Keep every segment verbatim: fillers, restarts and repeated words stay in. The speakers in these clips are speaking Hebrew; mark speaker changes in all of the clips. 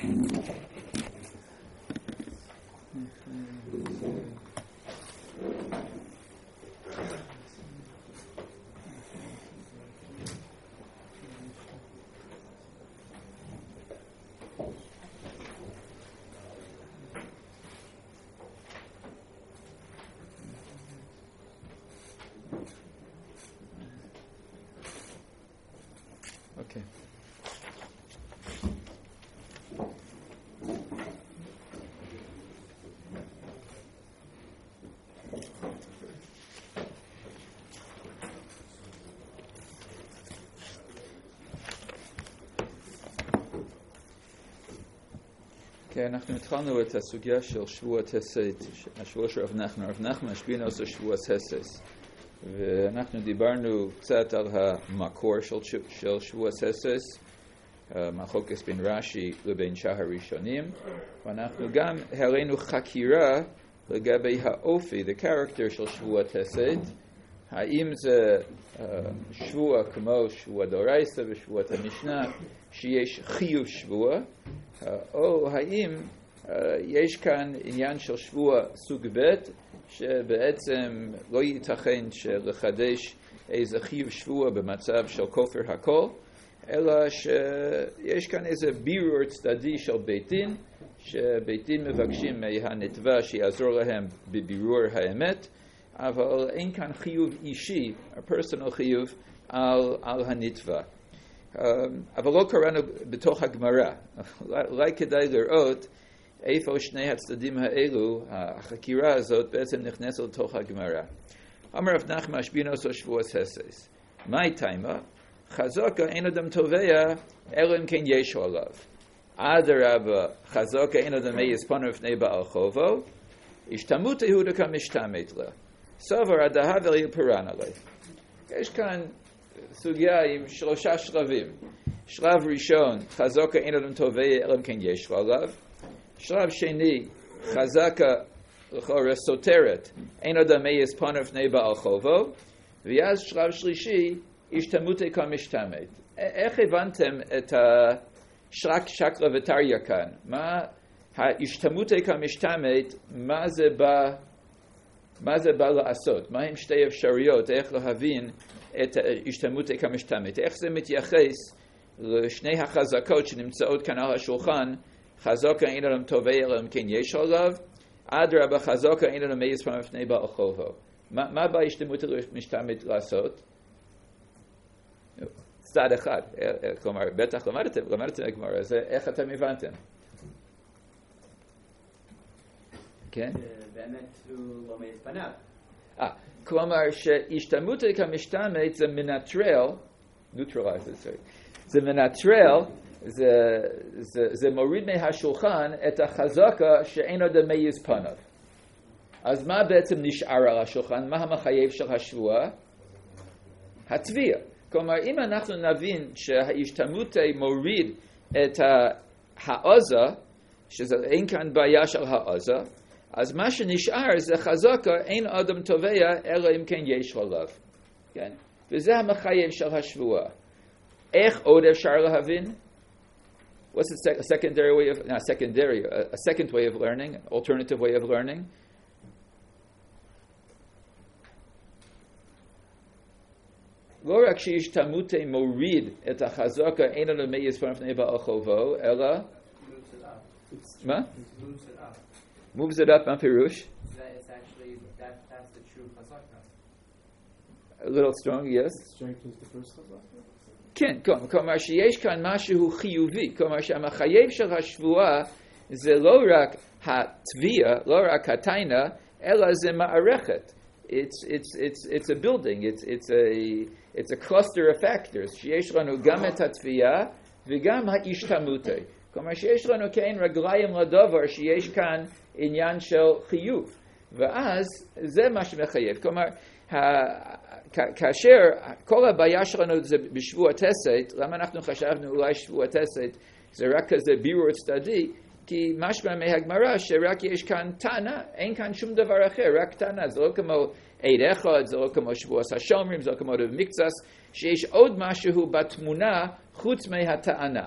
Speaker 1: Okay. כן, אנחנו התחלנו את הסוגיה של שבועת הסד, השבוע של רב נחמן. רב נחמן השביע עושה שבועת הסד. ואנחנו דיברנו קצת על המקור של, של שבועת הסד, מחלוקת בין רש"י לבין שאר הראשונים, ואנחנו גם הראינו חקירה לגבי האופי, the character של שבועת הסד, האם זה uh, שבוע כמו שבוע דורייסה ושבועת המשנה, שיש חיוב שבוע, uh, או האם uh, יש כאן עניין של שבוע סוג ב' שבעצם לא ייתכן שלחדש איזה חיוב שבוע במצב של כופר הכל, אלא שיש כאן איזה בירור צדדי של בית דין, שבית דין מבקשים מהנתבע שיעזור להם בבירור האמת, אבל אין כאן חיוב אישי, הפרסונל חיוב, על, על הנתבע. אבל לא קראנו בתוך הגמרא. אולי כדאי לראות איפה שני הצדדים האלו, החקירה הזאת בעצם נכנסת לתוך הגמרא. אמר רב נחמן השביע עושה שבועת הסד. מהי תימה? חזקה אין אדם תובע אלא אם כן יש עליו. אדרבה, חזקה אין אדם מייס פנו לפני בעל חובו, השתמות יהודה כמשתמת לה. סובר הדהב אל פרן עלי. יש כאן סוגיה עם שלושה שלבים. שלב ראשון, חזקה אין אדם תובע אלא אם כן יש עליו. שלב שני, חזקה לכאורה סותרת, אין אדם מייס פנו לפני בעל חובו. ואז שלב שלישי, השתמותי כמשתמת. איך הבנתם את השרק שקלה וטריה כאן? מה ההשתמותי כמשתמת, מה זה בא, מה זה בא לעשות? מה הם שתי אפשרויות, איך להבין את השתמותי כמשתמת? איך זה מתייחס לשני החזקות שנמצאות כאן על השולחן, חזקה אין אדם תובע אלא אם כן יש עליו, אדרבה חזקה אין אדם מייס פנו לפני בעל חובו. מה, מה בא השתמותי כמשתמת לעשות? צד אחד, כלומר, בטח למדתם, למדתם הגמרא, אז איך אתם הבנתם? כן?
Speaker 2: באמת הוא לא מעז פניו.
Speaker 1: אה, כלומר, שהשתמותי כמשתמת זה מנטרל, neutralizes, זה מנטרל, זה, זה, זה מוריד מהשולחן את החזקה שאין עוד מעז פניו. אז מה בעצם נשאר על השולחן? מה המחייב של השבוע? התביעה. כלומר, אם אנחנו נבין שההשתמותי מוריד את העוזה, שזה אין כאן בעיה של העוזה, אז מה שנשאר זה חזקה, אין אדם תובע, אלא אם כן יש עליו. כן? וזה המחייב של השבוע. איך עוד אפשר להבין? What's the sec- secondary way of, not secondary, a, a second way of learning, alternative way of learning? לא רק שהשתמותי מוריד את החזקה אין לו מייס פנו לפני בעל חובו, אלא מה? moves it up, מה פירוש? A little strong, yes. כן, כלומר שיש כאן משהו חיובי, כלומר שהמחייב של השבועה זה לא רק התביעה, לא רק התיינה, אלא זה מערכת. It's it's it's it's a building. It's it's a it's a cluster of factors. שיש לנו גם את התביעה וגם ההשתמותי. כלומר שיש לנו כאין רגליים לדבר שיש כאן עניין של חיוב. ואז זה מה שמחייב. כלומר, כאשר כל הבעיה שלנו זה בשבוע תסת, למה אנחנו חשבנו אולי שבוע תסת זה רק כזה בירור צדדי? כי משמע מהגמרא שרק יש כאן טענה, אין כאן שום דבר אחר, רק טענה. זה לא כמו עד אחד, זה לא כמו שבועת השומרים, זה לא כמו רב מקצת, שיש עוד משהו בתמונה חוץ מהטענה.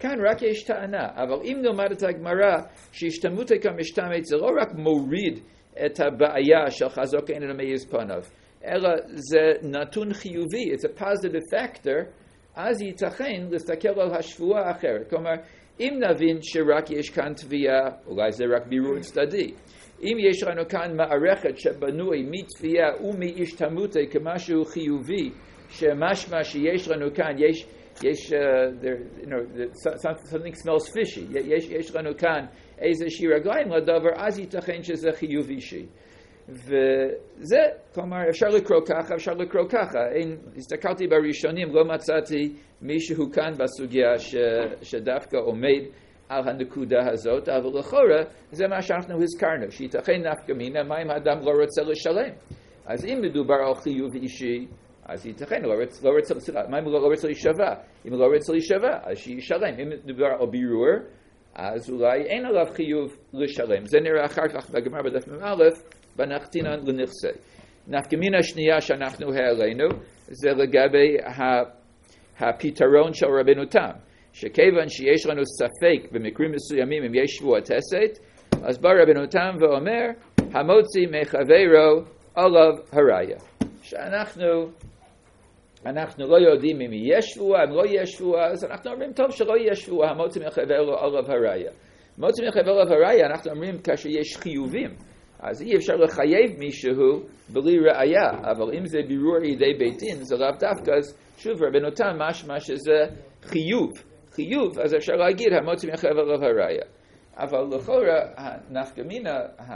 Speaker 1: כאן רק יש טענה, אבל אם נאמר את הגמרא שהשתמעותא כמשתמעת זה לא רק מוריד את הבעיה של חזוק אין למאיז פניו, אלא זה נתון חיובי, it's a positive factor, אז ייתכן להסתכל על השבועה האחרת. כלומר, אם נבין שרק יש כאן תביעה, אולי זה רק בירור צדדי. אם יש לנו כאן מערכת שבנוי מתביעה ומהשתמעותא כמשהו חיובי, שמשמע שיש לנו כאן, יש, יש, uh, there, you know, something smells fishy, יש, יש לנו כאן איזושהי רגליים לדבר, אז ייתכן שזה חיובי שי. וזה, כלומר, אפשר לקרוא ככה, אפשר לקרוא ככה. אין, הסתכלתי בראשונים, לא מצאתי מישהו כאן בסוגיה ש, שדווקא עומד על הנקודה הזאת, אבל לכאורה זה מה שאנחנו הזכרנו, שייתכן נפקא מינה, מה אם האדם לא רוצה לשלם? אז אם מדובר על חיוב אישי, אז ייתכן, לא רוצה, לא רוצה, מה אם הוא לא רוצה להישבע? אם הוא לא רוצה להישבע, אז שישלם. אם מדובר על בירור, אז אולי אין עליו חיוב לשלם. זה נראה אחר כך בגמרא בדף מ"א, בנחתינן לנכסי. נפקא מינה השנייה שאנחנו העלינו, זה לגבי הפתרון של רבנו תם, שכיוון שיש לנו ספק במקרים מסוימים אם יש שבועת הסת, אז בא רבנו תם ואומר, המוציא מחברו עליו הראיה. שאנחנו אנחנו לא יודעים אם יש שבועה, אם לא יש שבועה, אז אנחנו אומרים, טוב שלא יש שבועה, המוציא מחברו עליו הראיה. מוציא מחברו עליו הראיה, אנחנו אומרים כאשר יש חיובים, אז אי אפשר לחייב מישהו בלי ראיה, אבל אם זה בירור ידי בית דין, זה לאו דווקא, אז שוב רבנו תם משמע שזה חיוב, חיוב, אז אפשר להגיד המוציא מחברו עליו הראיה. אבל לכאורה, הנפקא מינה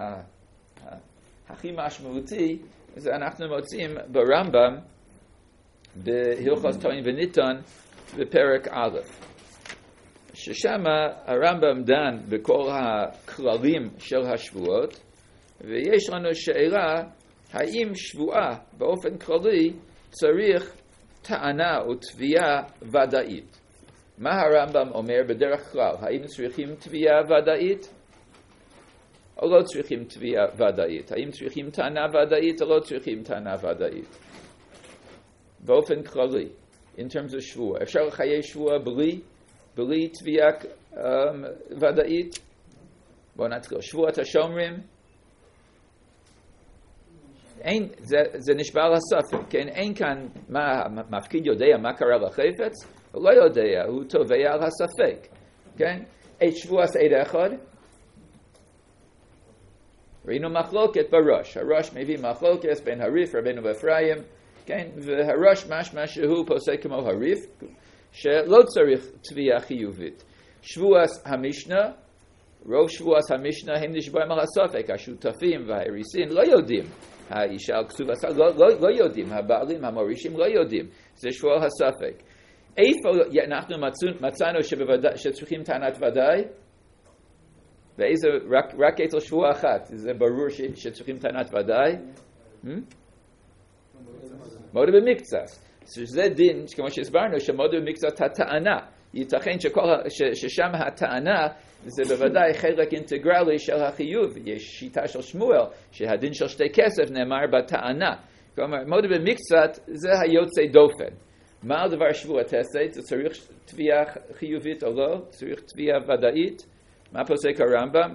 Speaker 1: הכי משמעותי, זה אנחנו מוצאים ברמב"ם, בהלכות טוען וניתן, בפרק א', ששם הרמב"ם דן בכל הכללים של השבועות, ויש לנו שאלה, האם שבועה באופן כללי צריך טענה או תביעה ודאית? מה הרמב"ם אומר בדרך כלל? האם צריכים תביעה ודאית? או לא צריכים תביעה ודאית? האם צריכים טענה ודאית או לא צריכים טענה ודאית? באופן כללי, in terms of שבועה. אפשר לחיי שבועה בלי, בלי תביעה um, ודאית? בואו נתחיל. שבועת השומרים, אין, זה, זה נשבע על הספק, כן? אין כאן, מה, מפקיד יודע מה קרה לחפץ? הוא לא יודע, הוא תובע על הספק, כן? את שבועת עד אחד, ראינו מחלוקת בראש, הראש מביא מחלוקת בין הריף רבנו ואפרים, כן? והראש משמע שהוא פוסק כמו הריף, שלא צריך תביעה חיובית. שבועת המשנה, רוב שבועת המשנה הם נשבעים על הספק, השותפים והאריסים לא יודעים, האישה על כתוב עשה, לא, לא, לא יודעים, הבעלים, המורישים לא יודעים, זה שבוע הספק. איפה אנחנו מצאנו שבוודא, שצריכים טענת ודאי? ואיזה, רק, רק אצל שבוע אחת, זה ברור ש, שצריכים טענת ודאי? מודה במקצת, שזה דין, כמו שהסברנו, שמודה במקצת הטענה, ייתכן שכל, ש, ששם הטענה זה בוודאי חלק אינטגרלי של החיוב. יש שיטה של שמואל שהדין של שתי כסף נאמר בטענה, כלומר מודה במקצת זה היוצא דופן. מה על דבר שבועת הסת? זה צריך תביעה חיובית או לא? צריך תביעה ודאית? מה פוסק הרמב"ם?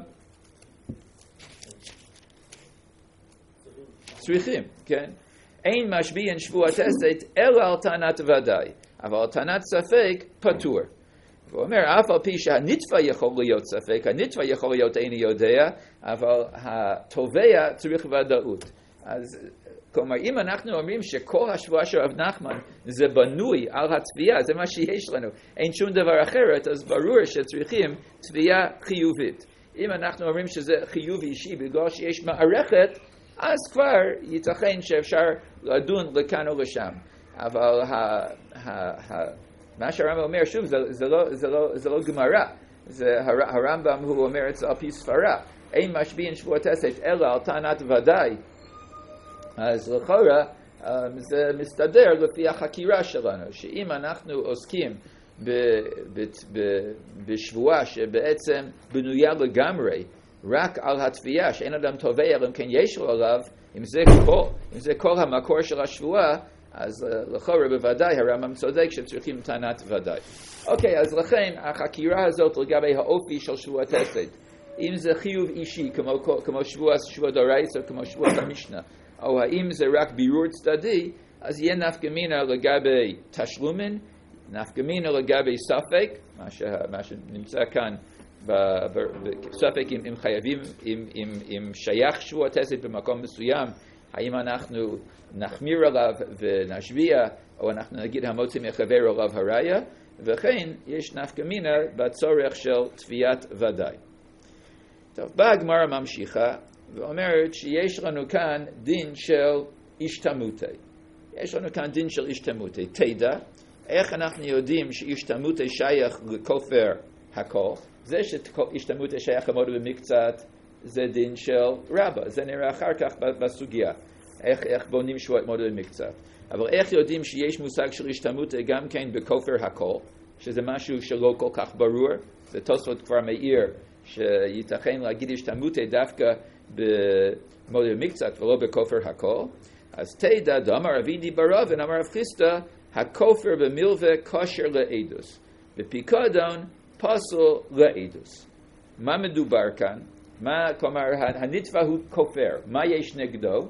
Speaker 1: צריכים, כן? אין משביעין שבועת הסת אלא על טענת ודאי, אבל על טענת ספק פטור. הוא אומר, אף על פי שהנתבע יכול להיות ספק, הנתבע יכול להיות איני יודע, אבל התובע צריך ודאות. אז, כלומר, אם אנחנו אומרים שכל השבועה של רב נחמן זה בנוי על התביעה, זה מה שיש לנו, אין שום דבר אחרת, אז ברור שצריכים תביעה חיובית. אם אנחנו אומרים שזה חיוב אישי בגלל שיש מערכת, אז כבר ייתכן שאפשר לדון לכאן או לשם. אבל ה... ה, ה מה שהרמב"ם אומר, שוב, זה, זה, לא, זה, לא, זה לא גמרא, זה הר, הרמב"ם הוא אומר את זה על פי ספרה, אין משביעין שבועת הסת אלא על טענת ודאי, אז לכאורה זה מסתדר לפי החקירה שלנו, שאם אנחנו עוסקים ב, ב, ב, בשבועה שבעצם בנויה לגמרי, רק על התביעה, שאין אדם תובע אלא אם כן יש לו עליו, אם זה כל, אם זה כל המקור של השבועה, אז לכאורה בוודאי הרמב"ם צודק שצריכים טענת ודאי. אוקיי, אז לכן החקירה הזאת לגבי האופי של שבועת הסד, אם זה חיוב אישי כמו, כמו שבוע, שבוע דורייתא או כמו שבועת המשנה, או האם זה רק בירור צדדי, אז יהיה נפקא מינה לגבי תשלומים, נפקא מינה לגבי ספק, מה, ש, מה שנמצא כאן, ספק אם, אם חייבים, אם, אם, אם שייך שבועת הסד במקום מסוים, האם אנחנו נחמיר עליו ונשביע, או אנחנו נגיד המוציא מחבר עליו הראיה, וכן יש נפקא מינה בצורך של תביעת ודאי. טוב, באה הגמרא ממשיכה ואומרת שיש לנו כאן דין של השתמותי. יש לנו כאן דין של השתמותי. תדע, איך אנחנו יודעים שהשתמותי שייך לכופר הכל? זה שהשתמותי שייך למודו במקצת, זה דין של רבא. זה נראה אחר כך בסוגיה. איך, איך בונים שבועת מודו במקצת. אבל איך יודעים שיש מושג של השתמותי גם כן בכופר הכל? שזה משהו שלא כל כך ברור. זה תוספות כבר מאיר שייתכן להגיד השתמותי דווקא במודו במקצת ולא בכופר הכל. אז תדע, דאמר אבידי ברבן, אמר רב חיסדא, הכופר במילווה כשר לעדוס. בפיקדון פסול לעדוס. מה מדובר כאן? מה, כלומר, הנתבע הוא כופר. מה יש נגדו?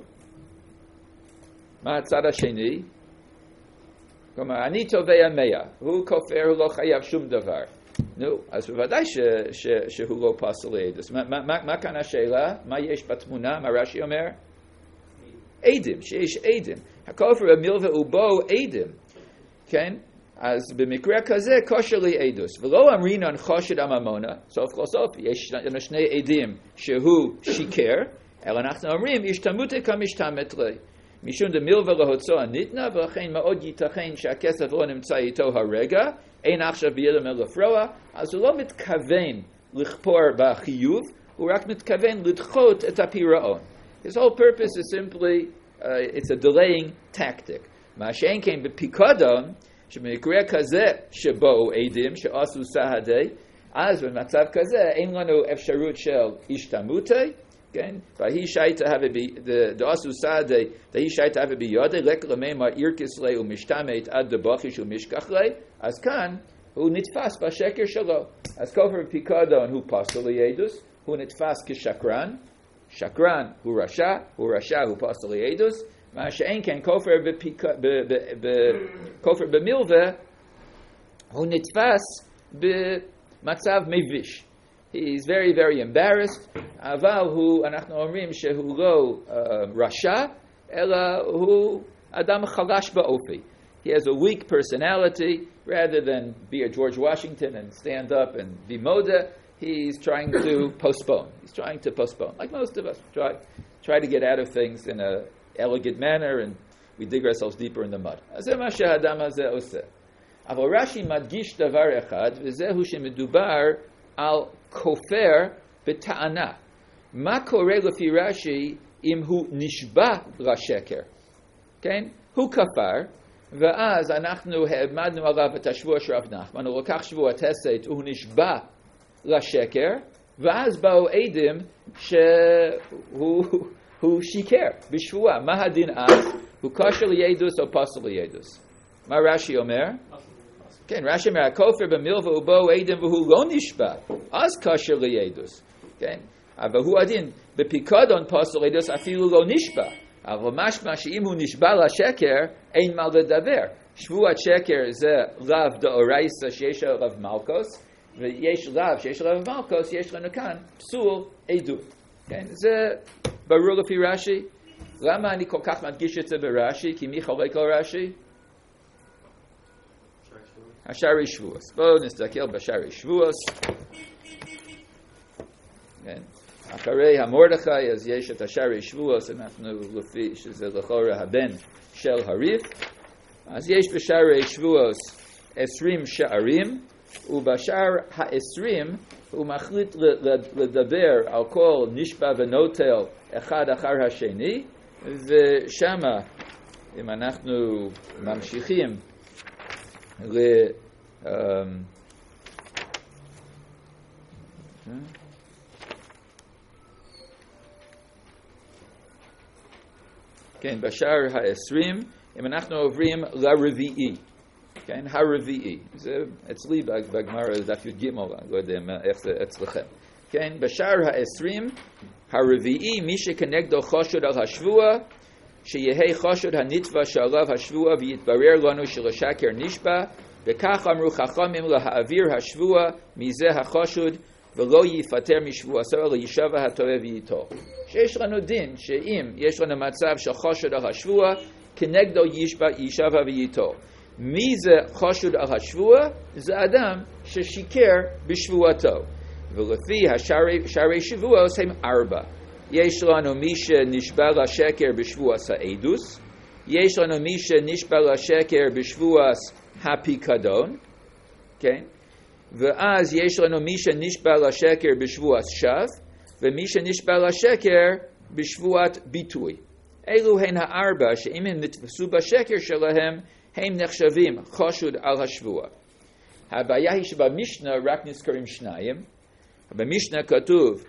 Speaker 1: מה הצד השני? כלומר, אני תובע מאה. הוא כופר, הוא לא חייב שום דבר. נו, אז בוודאי ש, ש, שהוא לא פסל לעדוס. מה, מה, מה כאן השאלה? מה יש בתמונה? מה רש"י אומר? עדים, שיש עדים. הכופר במילווה הוא בו עדים. כן? אז במקרה כזה כושר לי עדוס. ולא אמרינן חושד הממונה, סוף כל סוף, יש שני עדים שהוא שיקר, אלא אנחנו אומרים, השתמותי כמשתמת לי. משום דמילווה להוצאה ניתנה, ולכן מאוד ייתכן שהכסף לא נמצא איתו הרגע, אין עכשיו בידם אל לפרוע, אז הוא לא מתכוון לכפור בחיוב, הוא רק מתכוון לדחות את הפירעון. His whole purpose is simply, uh, it's a delaying tactic. מה שאין כן בפיקדון, שבמקרה כזה שבו עדים שעשו סהדי, אז במצב כזה אין לנו אפשרות של השתמותי, כן? והיא שייטה הווה דעשו סהדי, והיא שייטה הווה בידי, לק למימה ירקס לי ומשתמת עד דבחיש ומשכח לי, אז כאן הוא נתפס בשקר שלו. אז כופר בפיקדון הוא פסול לעדוס, הוא נתפס כשקרן, שקרן הוא רשע, הוא רשע הוא פסול לעדוס, מה שאין כן כופר בכופר במילווה הוא נתפס במצב מביש. He is very very embarrassed, אבל הוא, אנחנו אומרים שהוא לא uh, רשע, אלא הוא אדם חלש באופי. He has a weak personality, rather than be a George Washington and stand up and be moda, he's trying to postpone. He's trying to postpone, like most of us. Try, try to get out of things in a elegant manner, and we dig ourselves deeper in the mud. אז זה מה שהאדם הזה עושה. אבל רש"י מדגיש דבר אחד, וזהו שמדובר על כופר בטענה. מה קורה לפי רש"י אם הוא נשבע לשקר? כן? הוא כפר, ואז אנחנו העמדנו עליו את השבוע של רב נחמן, הוא לקח שבוע הסת, הוא נשבע לשקר, ואז באו עדים שהוא הוא שיקר בשבועה. מה הדין אז? הוא כשר לידוס או פסול לידוס? מה רש"י אומר? כן, רש"י אומר, הכופר במילווה הוא בו עדים והוא לא נשבע, אז כשר לידוס. כן? אבל הוא הדין, בפיקדון פסול לידוס אפילו לא נשבע. אבל משמע שאם הוא נשבע לשקר, אין מה לדבר. שבועת שקר זה רב דאורייסה שיש עליו מלכוס, ויש רב שיש עליו מלכוס, יש לנו כאן פסול עדות. כן? זה ברור לפי רש"י. למה אני כל כך מדגיש את זה ברש"י? כי מי חולק על רש"י? השערי שבועס. בואו נסתכל בשערי שבועס. כן. אחרי המורדכי, אז יש את השערי שבועס, אנחנו לפי שזה לכאורה הבן של הריף. אז יש בשערי שבועס עשרים שערים, ובשער העשרים הוא מחליט לדבר על כל נשבע ונוטל אחד אחר השני, ושמה, אם אנחנו ממשיכים ל... כן, בשער העשרים אם אנחנו עוברים לרביעי, כן, הרביעי, זה אצלי בגמרא דף י"ג, לא יודע איך זה אצלכם, כן, בשער העשרים, הרביעי, מי שכנגדו חושד על השבוע, שיהי חושד הנתבע שעליו השבוע ויתברר לנו שלשקר נשבע, וכך אמרו חכמים להעביר השבוע מזה החושד ולא יפטר משבועתו אלא יישב הטועה ואיתו. שיש לנו דין שאם יש לנו מצב של חושד על השבוע, כנגדו יישב ואיתו. מי זה חושד על השבוע? זה אדם ששיקר בשבועתו. ולפי השערי שבועות הם ארבע. יש לנו מי שנשבע לשקר בשבועת העדוס, יש לנו מי שנשבע לשקר בשבועת הפיקדון, כן? ואז יש לנו מי שנשבע לשקר בשבועת שווא, ומי שנשבע לשקר בשבועת ביטוי. אלו הן הארבע שאם הם נתפסו בשקר שלהם, הם נחשבים חושד על השבוע. הבעיה היא שבמשנה רק נזכרים שניים. במשנה כתוב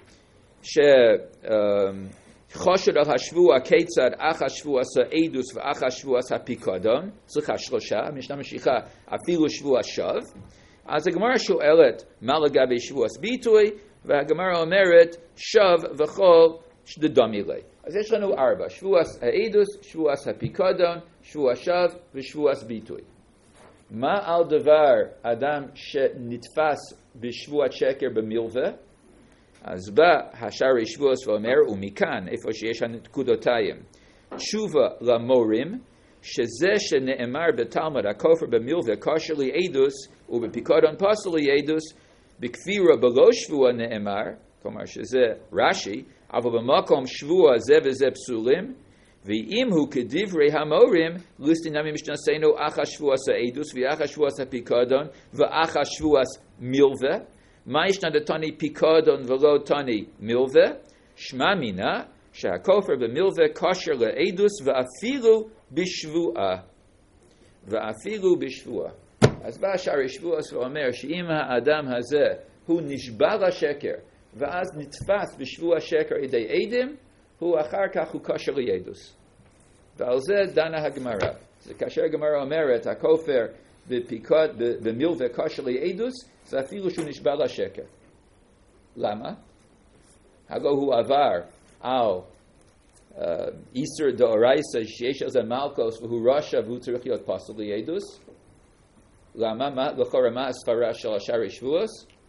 Speaker 1: שחושד על השבוע כיצד אח השבוע העדוס ואח השבוע הפיקדון, סליחה שלושה, המשנה ממשיכה אפילו שבוע שווא. אז הגמרא שואלת מה לגבי שבוע ביטוי, והגמרא אומרת שוב וכל שדדומי לי. אז יש לנו ארבע, שבוע העדוס, שבוע הפיקדון, שבוע שוב ושבוע ביטוי. מה על דבר אדם שנתפס בשבועת שקר במלווה? אז בא השערי שבועות ואומר, ומכאן, איפה שיש הנקודותיים, תשובה למורים, שזה שנאמר בתלמוד, הכופר במלווה כושר לי עדוס, ובפיקדון פסל לי עדוס, בכפירה בלא שבוע נאמר, כלומר שזה רש"י, אבל במקום שבוע זה וזה פסולים, ואם הוא כדברי המורים, לסטינמי משנסנו אח השבוע העדוס, ואח השבוע הפיקדון, ואח השבוע מלווה, מה ישנה דתני פיקדון ולא תני מלווה? שמע מינה שהכופר במלווה כושר לעדוס ואפילו בשבועה. ואפילו בשבועה. אז בא שערי שבועות ואומר שאם האדם הזה הוא נשבע לשקר ואז נתפס בשבוע שקר ידי עדים, הוא אחר כך הוא כושר לעדוס. ועל זה דנה הגמרא. זה כאשר הגמרא אומרת הכופר בפיקוד, במלווה כושר לעדוס, זה אפילו שהוא נשבע לשקר. למה? הלא הוא עבר על איסור דאורייסה שיש על זה מלכוס והוא רשע והוא צריך להיות פסול לעדוס. למה? מה, לכאורה מה הסברה של השערי שבועות?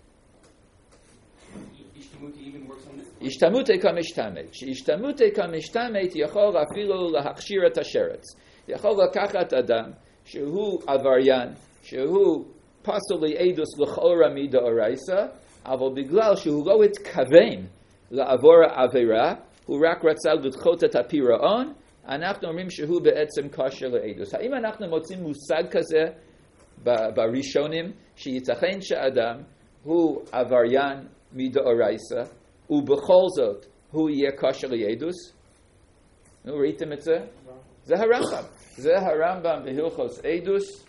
Speaker 1: השתמותי כמשתמת. שהשתמותי כמשתמת יכול אפילו להכשיר את השרץ. יכול לקחת אדם שהוא עבריין, שהוא פסול לעדוס לכאורה מדאורייסה, אבל בגלל שהוא לא התכוון לעבור העבירה, הוא רק רצה לדחות את הפירעון, אנחנו אומרים שהוא בעצם כושר לעדוס. האם אנחנו מוצאים מושג כזה בראשונים, שייתכן שאדם הוא עבריין מדאורייסה, ובכל זאת הוא יהיה כושר לעדוס? נו, ראיתם את זה? זה הרמב"ם. זה הרמב"ם בהלכות עדוס,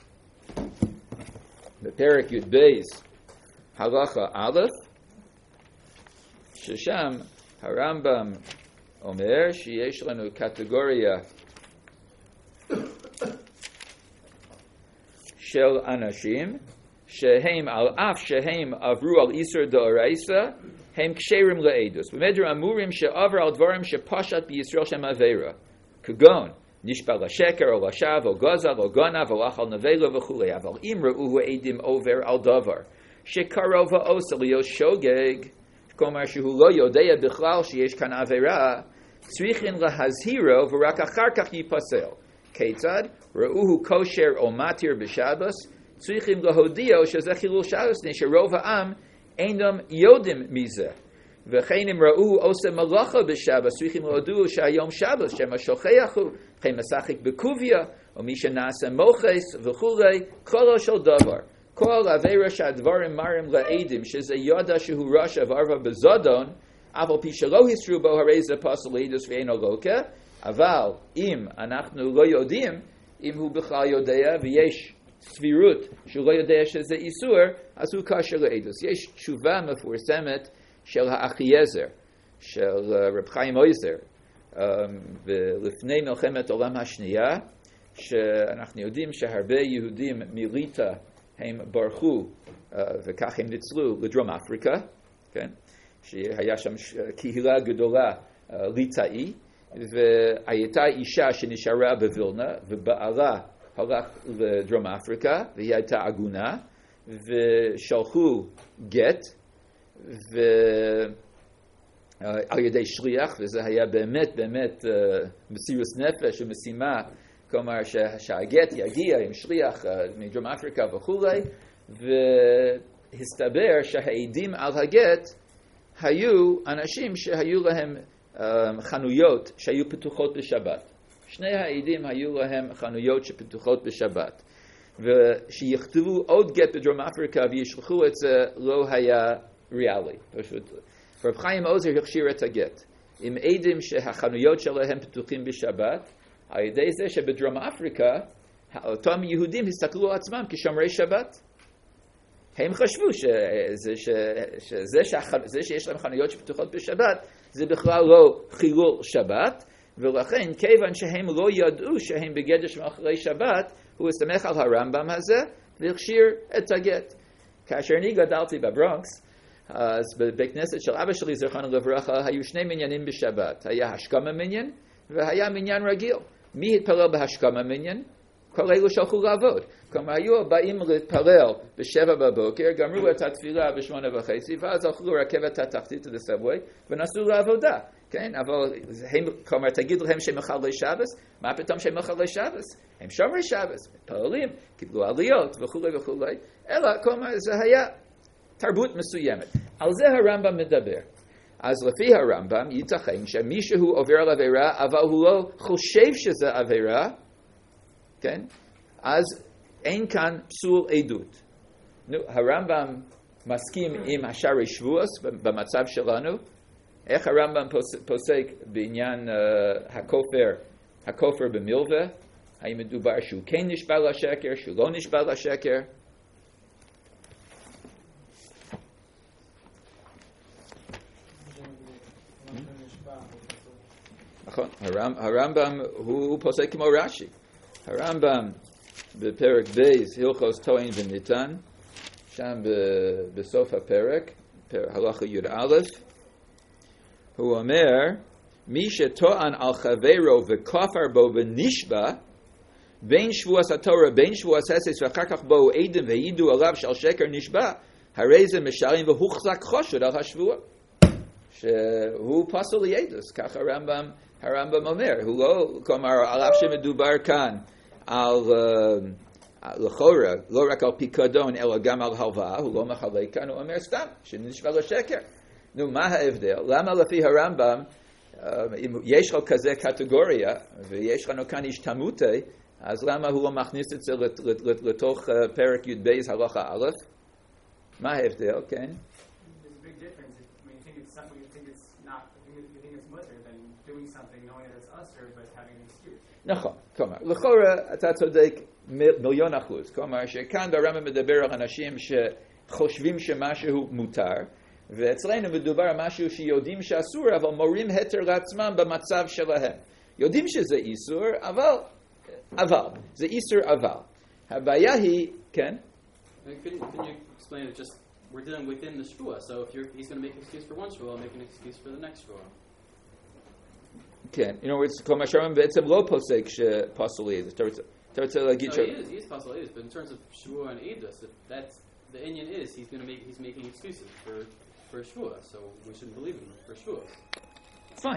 Speaker 1: בפרק י"ב, הלכה א', ששם הרמב"ם אומר שיש לנו קטגוריה של אנשים שהם, על אף שהם עברו על איסור דאורייסה, הם כשרים לעדוס. במדר אמורים שעבר על דברים שפשט בישראל שהם עבירה, כגון נשבע לשקר או לשווא או גזל או גנב או אכל נבלה וכו'. אבל אם ראו עדים עובר על דבר שקרוב ועושה להיות שוגג, כלומר שהוא לא יודע בכלל שיש כאן עבירה, צריכים להזהירו ורק אחר כך ייפסל. כיצד? ראוהו כושר או מתיר בשבס, צריכים להודיע שזה חילול שבס, שרוב העם אינם יודעים מזה. וכן אם ראו עושה מלאכה בשבת, צריכים להודיע שהיום שבת, שמה שוכח הוא, וכן משחק בקוביה, או מי שנעשה מוחס וכולי, כל של דבר. כל עבירה שהדברים מראים לעדים, שזה ידע שהוא רשע וערבה בזדון, אבל פי שלא הסרו בו הרי זה פסול לעדוס ואינו לוקה, אבל אם אנחנו לא יודעים, אם הוא בכלל יודע ויש סבירות שהוא לא יודע שזה איסור, אז הוא כושר לעדוס. יש תשובה מפורסמת של האחייזר, של רב חיים אויזר, ולפני מלחמת העולם השנייה, שאנחנו יודעים שהרבה יהודים מליטא הם ברחו וכך הם ניצלו לדרום אפריקה, כן? שהיה שם קהילה גדולה ליטאי, והייתה אישה שנשארה בווילנה ובעלה הלך לדרום אפריקה והיא הייתה עגונה ושלחו גט ועל ידי שליח, וזה היה באמת באמת מסירות נפש ומשימה, כלומר שהגט יגיע עם שליח מדרום אפריקה וכולי, והסתבר שהעדים על הגט היו אנשים שהיו להם חנויות שהיו פתוחות בשבת. שני העדים היו להם חנויות שפתוחות בשבת, ושיכתבו עוד גט בדרום אפריקה וישלחו את זה לא היה ריאלי. פשוט רב חיים עוזר הכשיר את הגט עם עדים שהחנויות שלהם פתוחים בשבת, על ידי זה שבדרום אפריקה אותם יהודים הסתכלו על עצמם כשומרי שבת. הם חשבו שזה, שזה, שזה שיש להם חנויות שפתוחות בשבת זה בכלל לא חילול שבת, ולכן כיוון שהם לא ידעו שהם בגדר שמאכלי שבת, הוא הסתמך על הרמב"ם הזה והכשיר את הגט. כאשר אני גדלתי בברונקס, אז בבית כנסת של אבא שלי זכרונו לברכה היו שני מניינים בשבת, היה השכמה מניין והיה מניין רגיל. מי התפלל בהשכמה מניין? כל אלו שהלכו לעבוד. כלומר היו באים להתפלל בשבע בבוקר, גמרו את התפילה בשמונה וחצי, ואז הלכו לרכבת התחתית לסאבווי ונסעו לעבודה. כן, אבל הם, כלומר תגיד להם שהם מחללי שבס, מה פתאום שהם מחללי שבס? הם שומרי שבס, מתפללים, קיבלו עליות וכולי וכולי, אלא כלומר זה היה תרבות מסוימת. על זה הרמב"ם מדבר. אז לפי הרמב"ם ייתכן שמישהו עובר על עבירה אבל הוא לא חושב שזה עבירה, כן? אז אין כאן פסול עדות. נו, הרמב"ם מסכים עם השערי שבועס במצב שלנו. איך הרמב"ם פוסק בעניין uh, הכופר, הכופר במילווה? האם מדובר שהוא כן נשבע לשקר, שהוא לא נשבע לשקר? נכון, הרמב"ם הוא פוסק כמו רש"י. הרמב"ם בפרק בייס, הלכות טוען וניתן, שם בסוף הפרק, הלכה י"א, הוא אומר, מי שטוען על חברו וכופר בו ונשבע, בין שבועס התורה, בין שבועס הסס, ואחר כך באו עדים והעידו עליו שעל שקר נשבע, הרי זה משלים והוחזק חושד על השבוע. שהוא פסול לידוס, כך הרמב"ם, הרמב"ם אומר, הוא לא, כלומר, על אף שמדובר כאן על, לכאורה, לא רק על פיקדון, אלא גם על הלוואה, הוא לא מחלק כאן, הוא אומר סתם, שנשבע לשקר. נו, מה ההבדל? למה לפי הרמב"ם, אם יש לו כזה קטגוריה, ויש לנו כאן השתמותי, אז למה הוא לא מכניס את זה לתוך פרק י"ב הלכה א'? מה ההבדל, כן? נכון, כלומר, לכאורה אתה צודק מיליון אחוז, כלומר שכאן ברמב"ם מדבר על אנשים שחושבים שמשהו מותר, ואצלנו מדובר על משהו שיודעים שאסור, אבל מורים היתר לעצמם במצב שלהם. יודעים שזה איסור, אבל, אבל, זה איסור אבל. הבעיה היא, כן?
Speaker 3: Can, can you explain it just, we're dealing within the shvua, so if you're, he's going to make an excuse for one shvua, I'll make an excuse for the next shvua.
Speaker 1: כן, כלומר שהרמב"ם בעצם לא פוסק שפסול עדות. אתה רוצה להגיד ש...
Speaker 3: No, he is, he is פסול עדות, but in terms of shvua and edus, that's, the Inyan is, he's going to make, he's making excuses for, for shvua, so we shouldn't believe him for shvua.
Speaker 1: Fine.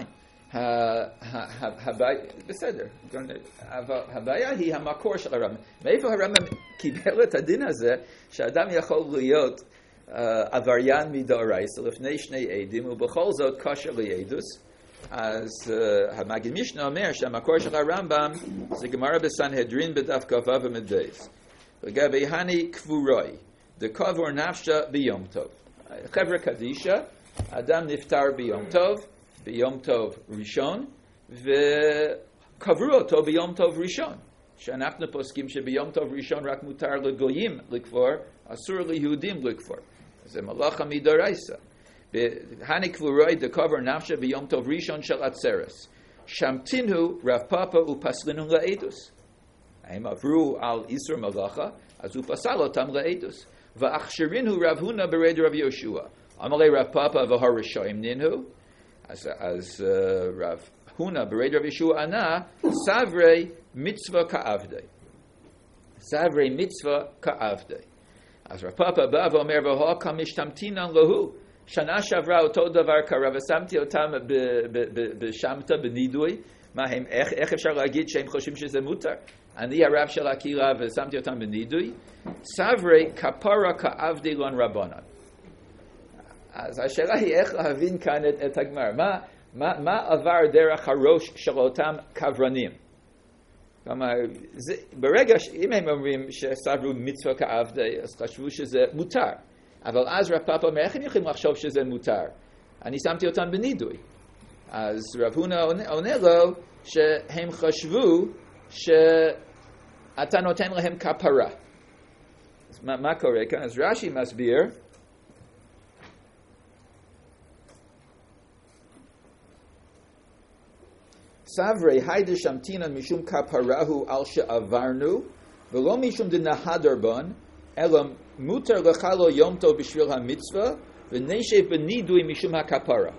Speaker 1: בסדר, אבל הבעיה היא המקור של הרמב"ם. מאיפה הרמב"ם קיבל את הדין הזה שאדם יכול להיות עבריין מדאורייתא לפני שני עדים ובכל זאת כשר לעדות? אז המגיד משנה אומר שהמקור של הרמב"ם זה גמרא בסנהדרין בדף כ"ו עמוד בייס. לגבי הני קבורוי, דקבור נפשה ביום טוב. חברה קדישה, אדם נפטר ביום טוב, ביום טוב ראשון, וקברו אותו ביום טוב ראשון. שאנחנו פוסקים שביום טוב ראשון רק מותר לגויים לקבור, אסור ליהודים לקבור. זה מלאכה מדאורייתא. והני קבורוי דקבור נפשה ביום טוב ראשון של עצרס. שמתינו רב פאפא ופסלינו לעדוס. הם עברו על איסור מלאכה, אז הוא פסל אותם לעדוס. והכשירינו רב הונא ברד רב יהושע. אמרי רב פאפא והרשעים נינו, אז, אז uh, רב הונא ברד רב יהושע ענה, סברי מצווה כעבדי. סברי מצווה כעבדי. אז רב פאפא בא ואומר, והוא כמשתמתינן להו, שנה שעברה אותו דבר קרה, ושמתי אותם בשמטה, בנידוי, מה הם, איך, איך אפשר להגיד שהם חושבים שזה מותר? אני הרב של הקהילה ושמתי אותם בנידוי, סברי כפרה כעבדי לון רבנן. אז השאלה היא איך להבין כאן את, את הגמר. מה, מה, מה עבר דרך הראש של אותם קברנים? כלומר, זה, ברגע, אם הם אומרים שסברו מצווה כעבדי, אז חשבו שזה מותר. אבל אז רב פאפא אומר, איך הם יכולים לחשוב שזה מותר? אני שמתי אותם בנידוי. אז רב הונא עונה לו שהם חשבו שאתה נותן להם כפרה. אז מה, מה קורה כאן? אז רש"י מסביר, סברי היידה שמתינן משום כפרהו על שעברנו, ולא משום דנהדר בן, אלא מותר לך לו יום טוב בשביל המצווה, ונשב בנידוי משום הכפרה.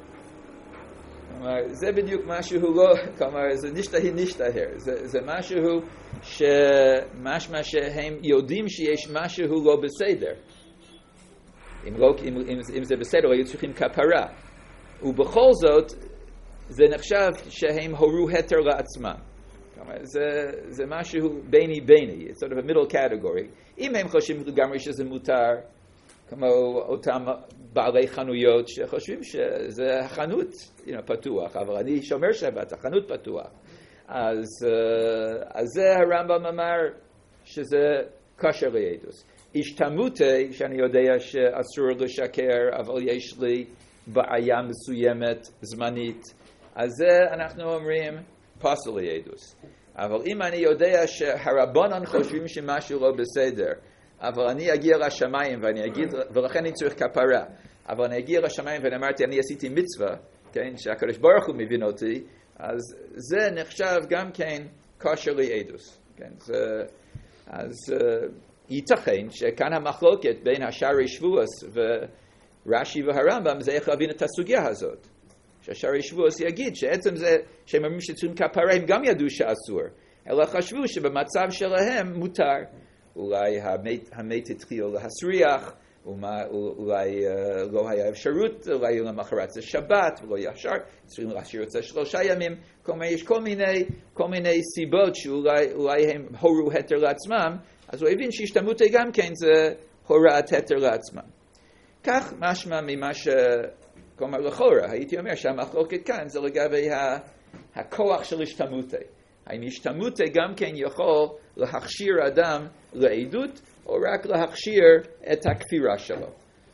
Speaker 1: כלומר, זה בדיוק משהו לא, כלומר, זה נשתהי נשתהר. זה, זה משהו שמשמע שהם יודעים שיש משהו לא בסדר. אם, לא, אם, אם, אם זה בסדר, היו צריכים כפרה. ובכל זאת, זה נחשב שהם הורו התר לעצמם. כלומר, זה, זה משהו ביני ביני, it's sort of a middle category. אם הם חושבים לגמרי שזה מותר, כמו אותם בעלי חנויות שחושבים שזה החנות, you know, פתוח, אבל אני שומר שבת, החנות פתוח. אז, אז זה הרמב"ם אמר שזה כשר לעדות. השתמותי, שאני יודע שאסור לשקר, אבל יש לי בעיה מסוימת, זמנית, אז זה אנחנו אומרים פסל לעדות. אבל אם אני יודע שהרבנן חושבים שמשהו לא בסדר, אבל אני אגיע לשמיים ואני אגיד, ולכן אני צריך כפרה, אבל אני אגיע לשמיים ואני אמרתי, אני עשיתי מצווה, כן, שהקדוש ברוך הוא מבין אותי, אז זה נחשב גם כן כשר לעדות. כן, זה, אז uh, ייתכן שכאן המחלוקת בין השערי שבועס ורש"י והרמב"ם זה איך להבין את הסוגיה הזאת. שהשערי שבועס יגיד שעצם זה שהם אומרים שצריכים כפרה הם גם ידעו שאסור, אלא חשבו שבמצב שלהם מותר. אולי המת, המת התחיל להסריח, אולי uh, לא היה אפשרות, אולי למחרת זה שבת, ולא ישר, צריכים להשאיר את זה שלושה ימים. כלומר, יש כל מיני, כל מיני סיבות שאולי אולי הם הורו התר לעצמם, אז הוא הבין שהשתמותי גם כן זה הוראת התר לעצמם. כך משמע ממה ש... כלומר, לכאורה, הייתי אומר שהמחלוקת כאן זה לגבי הכוח של השתמותי. האם השתמותי גם כן יכול להכשיר אדם לעדות, או רק להכשיר את הכפירה שלו.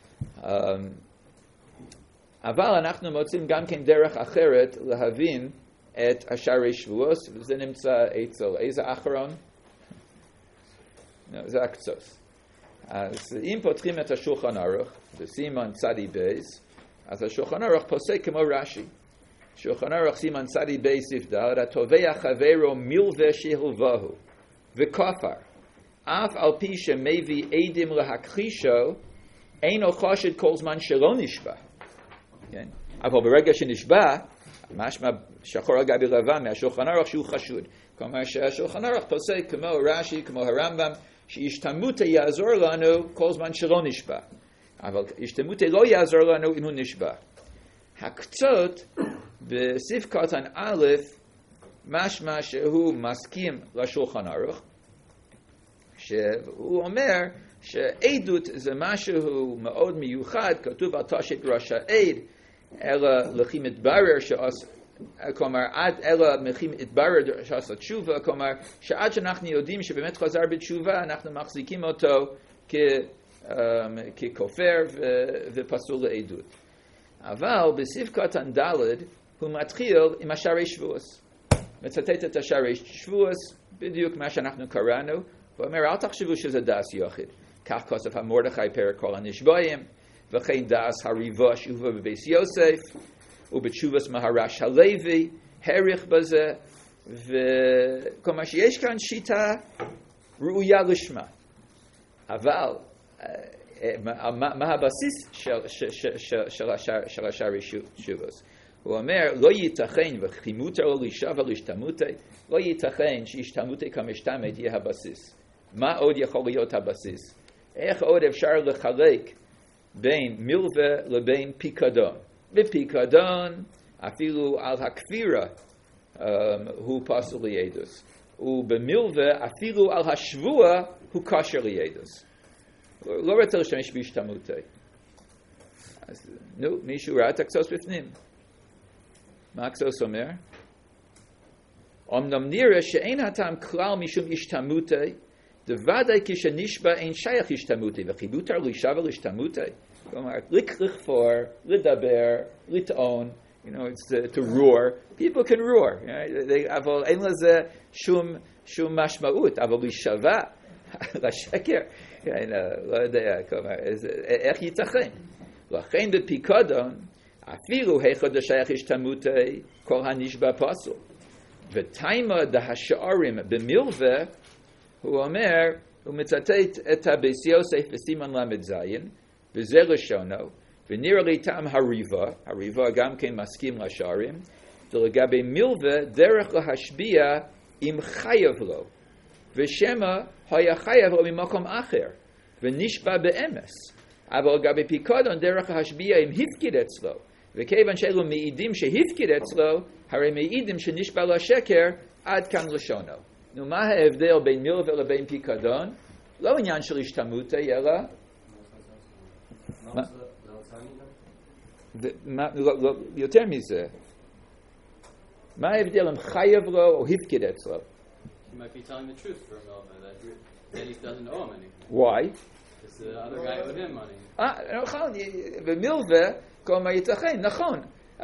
Speaker 1: אבל אנחנו מוצאים גם כן דרך אחרת להבין את השערי שבועס, וזה נמצא אצל איזה אחרון? No, זה הקצוס. אז אם פותחים את השולחן ערוך, בסימן צדי בייס, אז השולחן ערוך פוסק כמו רש"י. שולחן ערוך סימן צדי בייס יפדל, התובע חברו מלווה שהלווהו, וכופר. אף על פי שמביא עדים להכחישו, אינו חושד כל זמן שלא נשבע. כן? אבל ברגע שנשבע, משמע שחור על גבי לבן מהשולחן ערוך שהוא חשוד. כלומר שהשולחן ערוך פוסק כמו רש"י, כמו הרמב"ם, שהשתמותי יעזור לנו כל זמן שלא נשבע. אבל השתמותי לא יעזור לנו אם הוא נשבע. הקצות בסעיף קטן א', משמע שהוא מסכים לשולחן ערוך, שהוא אומר שעדות זה משהו מאוד מיוחד, כתוב על תשת ראש העד, אלא לכי מתברר שעשה, כלומר עד אלא לכי מתברר שעשה תשובה, כלומר שעד שאנחנו יודעים שבאמת חזר בתשובה, אנחנו מחזיקים אותו כ, um, ככופר ו, ופסול לעדות. אבל בסעיף קטן ד' הוא מתחיל עם השערי שבועס. מצטט את השערי שבועס, בדיוק מה שאנחנו קראנו, ואומר, אל תחשבו שזה דאס יחיד. כך כוסף המורדכי פרק כל הנשבעים, וכן דאס הריבה שהובא בבית יוסף, ובתשובס מהרש הלוי, העריך בזה, וכלומר שיש כאן שיטה ראויה לשמה. אבל מה הבסיס של השאר תשובos? הוא אומר, לא ייתכן וכימותר או להישבע להשתמותי, לא ייתכן שהשתמותי כמשתמת יהיה הבסיס. מה עוד יכול להיות הבסיס? איך עוד אפשר לחלק בין מלווה לבין פיקדון? בפיקדון, אפילו על הכפירה um, הוא פסול לידוס. ובמלווה, אפילו על השבוע הוא כשר לידוס. לא רוצה להשתמש בהשתמותי. אז נו, מישהו ראה את הקסוס בפנים? מה הקסוס אומר? אמנם נראה שאין הטעם כלל משום השתמותי, דוודאי כשנשבע אין שייך השתמותי, וחיבוטר להישבע להשתמותי. כלומר, לכפור, לדבר, לטעון, you know, it's uh, to roar. People can roar. אבל אין לזה שום, שום משמעות. אבל להישבע לשקר, לא יודע, כלומר, איך ייתכן? לכן בפיקדון, אפילו היכד השייך השתמותי, כל הנשבע פסול. ותימה דהשערים במלווה, הוא אומר, הוא מצטט את הביס יוסף בסימן למד זין, וזה לשונו, ונראה לי טעם הריבה, הריבה גם כן מסכים לשערים, ולגבי מלווה דרך להשביע אם חייב לו, ושמה היה חייב לו ממקום אחר, ונשבע באמס, אבל לגבי פיקדון דרך להשביע אם הפקיד אצלו, וכיוון שאלו מעידים שהפקיד אצלו, הרי מעידים שנשבע לשקר עד כאן לשונו. נו, מה ההבדל בין מלווה לבין פיקדון? לא עניין של השתמות, אלא... יותר מזה, מה ההבדל אם חייב לו או הפקיד אצלו?
Speaker 3: He might be telling the truth for a moment, that, that he doesn't owe him anything.
Speaker 1: Why?
Speaker 3: Because the other guy owed him money.
Speaker 1: אה, נכון, במלווה, כלומר ייתכן, נכון.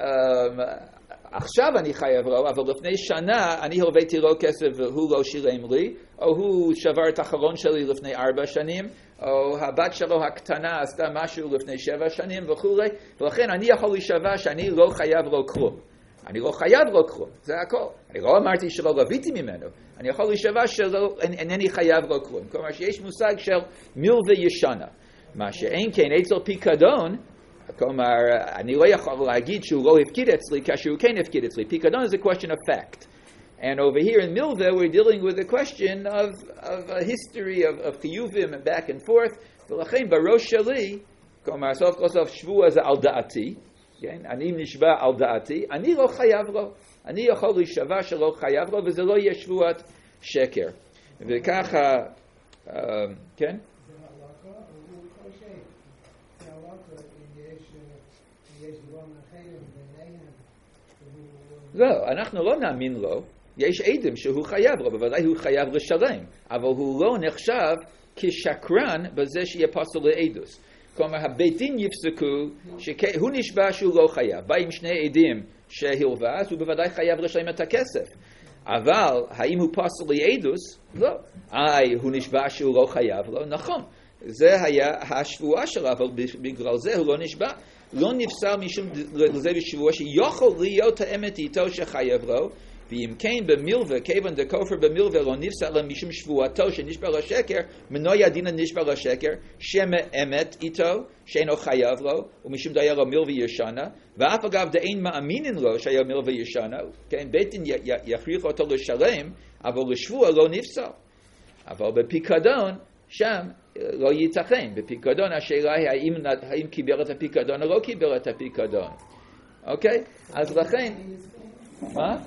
Speaker 1: עכשיו אני חייב לו, אבל לפני שנה אני הלוויתי לו כסף והוא לא שילם לי, או הוא שבר את החלון שלי לפני ארבע שנים, או הבת שלו הקטנה עשתה משהו לפני שבע שנים וכו', ולכן אני יכול להישבע שאני לא חייב לו כלום. אני לא חייב לו כלום, זה הכל. אני לא אמרתי שלא לוויתי ממנו, אני יכול להישבע שאינני חייב לו כלום. כלומר שיש מושג של מלווה ישנה. מה שאין כן אצל פיקדון, כלומר, אני לא יכול להגיד שהוא לא הפקיד אצלי כאשר הוא כן הפקיד אצלי. פיקדון is a question of fact. And over here in Milva, we're dealing with a question of, of a history of, of chiyuvim and back and forth. ולכן בראש שלי, כלומר, סוף כל סוף שבוע זה על דעתי, כן? אני נשבע על דעתי, אני לא חייב לו. אני יכול להישבע שלא חייב לו, וזה לא יהיה שבועת שקר. וככה, uh, כן? לא, אנחנו לא נאמין לו, יש עדים שהוא חייב לו, בוודאי הוא חייב לשלם, אבל הוא לא נחשב כשקרן בזה שיהיה פסול לעדוס. כלומר, הבית דין יפסקו שהוא נשבע שהוא לא חייב. באים שני עדים שהלווה, אז הוא בוודאי חייב לשלם את הכסף. אבל האם הוא פסול לעדוס? לא. איי, הוא נשבע שהוא לא חייב לו? נכון. זה היה השבועה שלו, אבל בגלל זה הוא לא נשבע. לא נפסל משום לזה בשבוע שיכול להיות האמת איתו שחייב לו, ואם כן במלווה, כיוון דכופר במלווה לא נפסל משום שבועתו שנשבע לשקר, מנוי הדין הנשבע לשקר, שמה אמת איתו, שאינו חייב לו, ומשום דהיה לו מלווה ישנה, ואף אגב דאין מאמינין לו שהיה מלווה ישנה, כן, בית דין יכריח אותו לשלם, אבל לשבוע לא נפסל. אבל בפיקדון, שם לא ייתכן. בפיקדון השאלה היא האם, האם קיבל את הפיקדון או לא קיבל את הפיקדון. אוקיי? אז לכן... מה?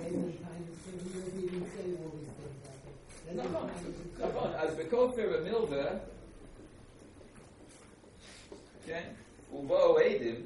Speaker 1: נכון, נכון. אז בכופר ומלווה, כן? ובאו עדים,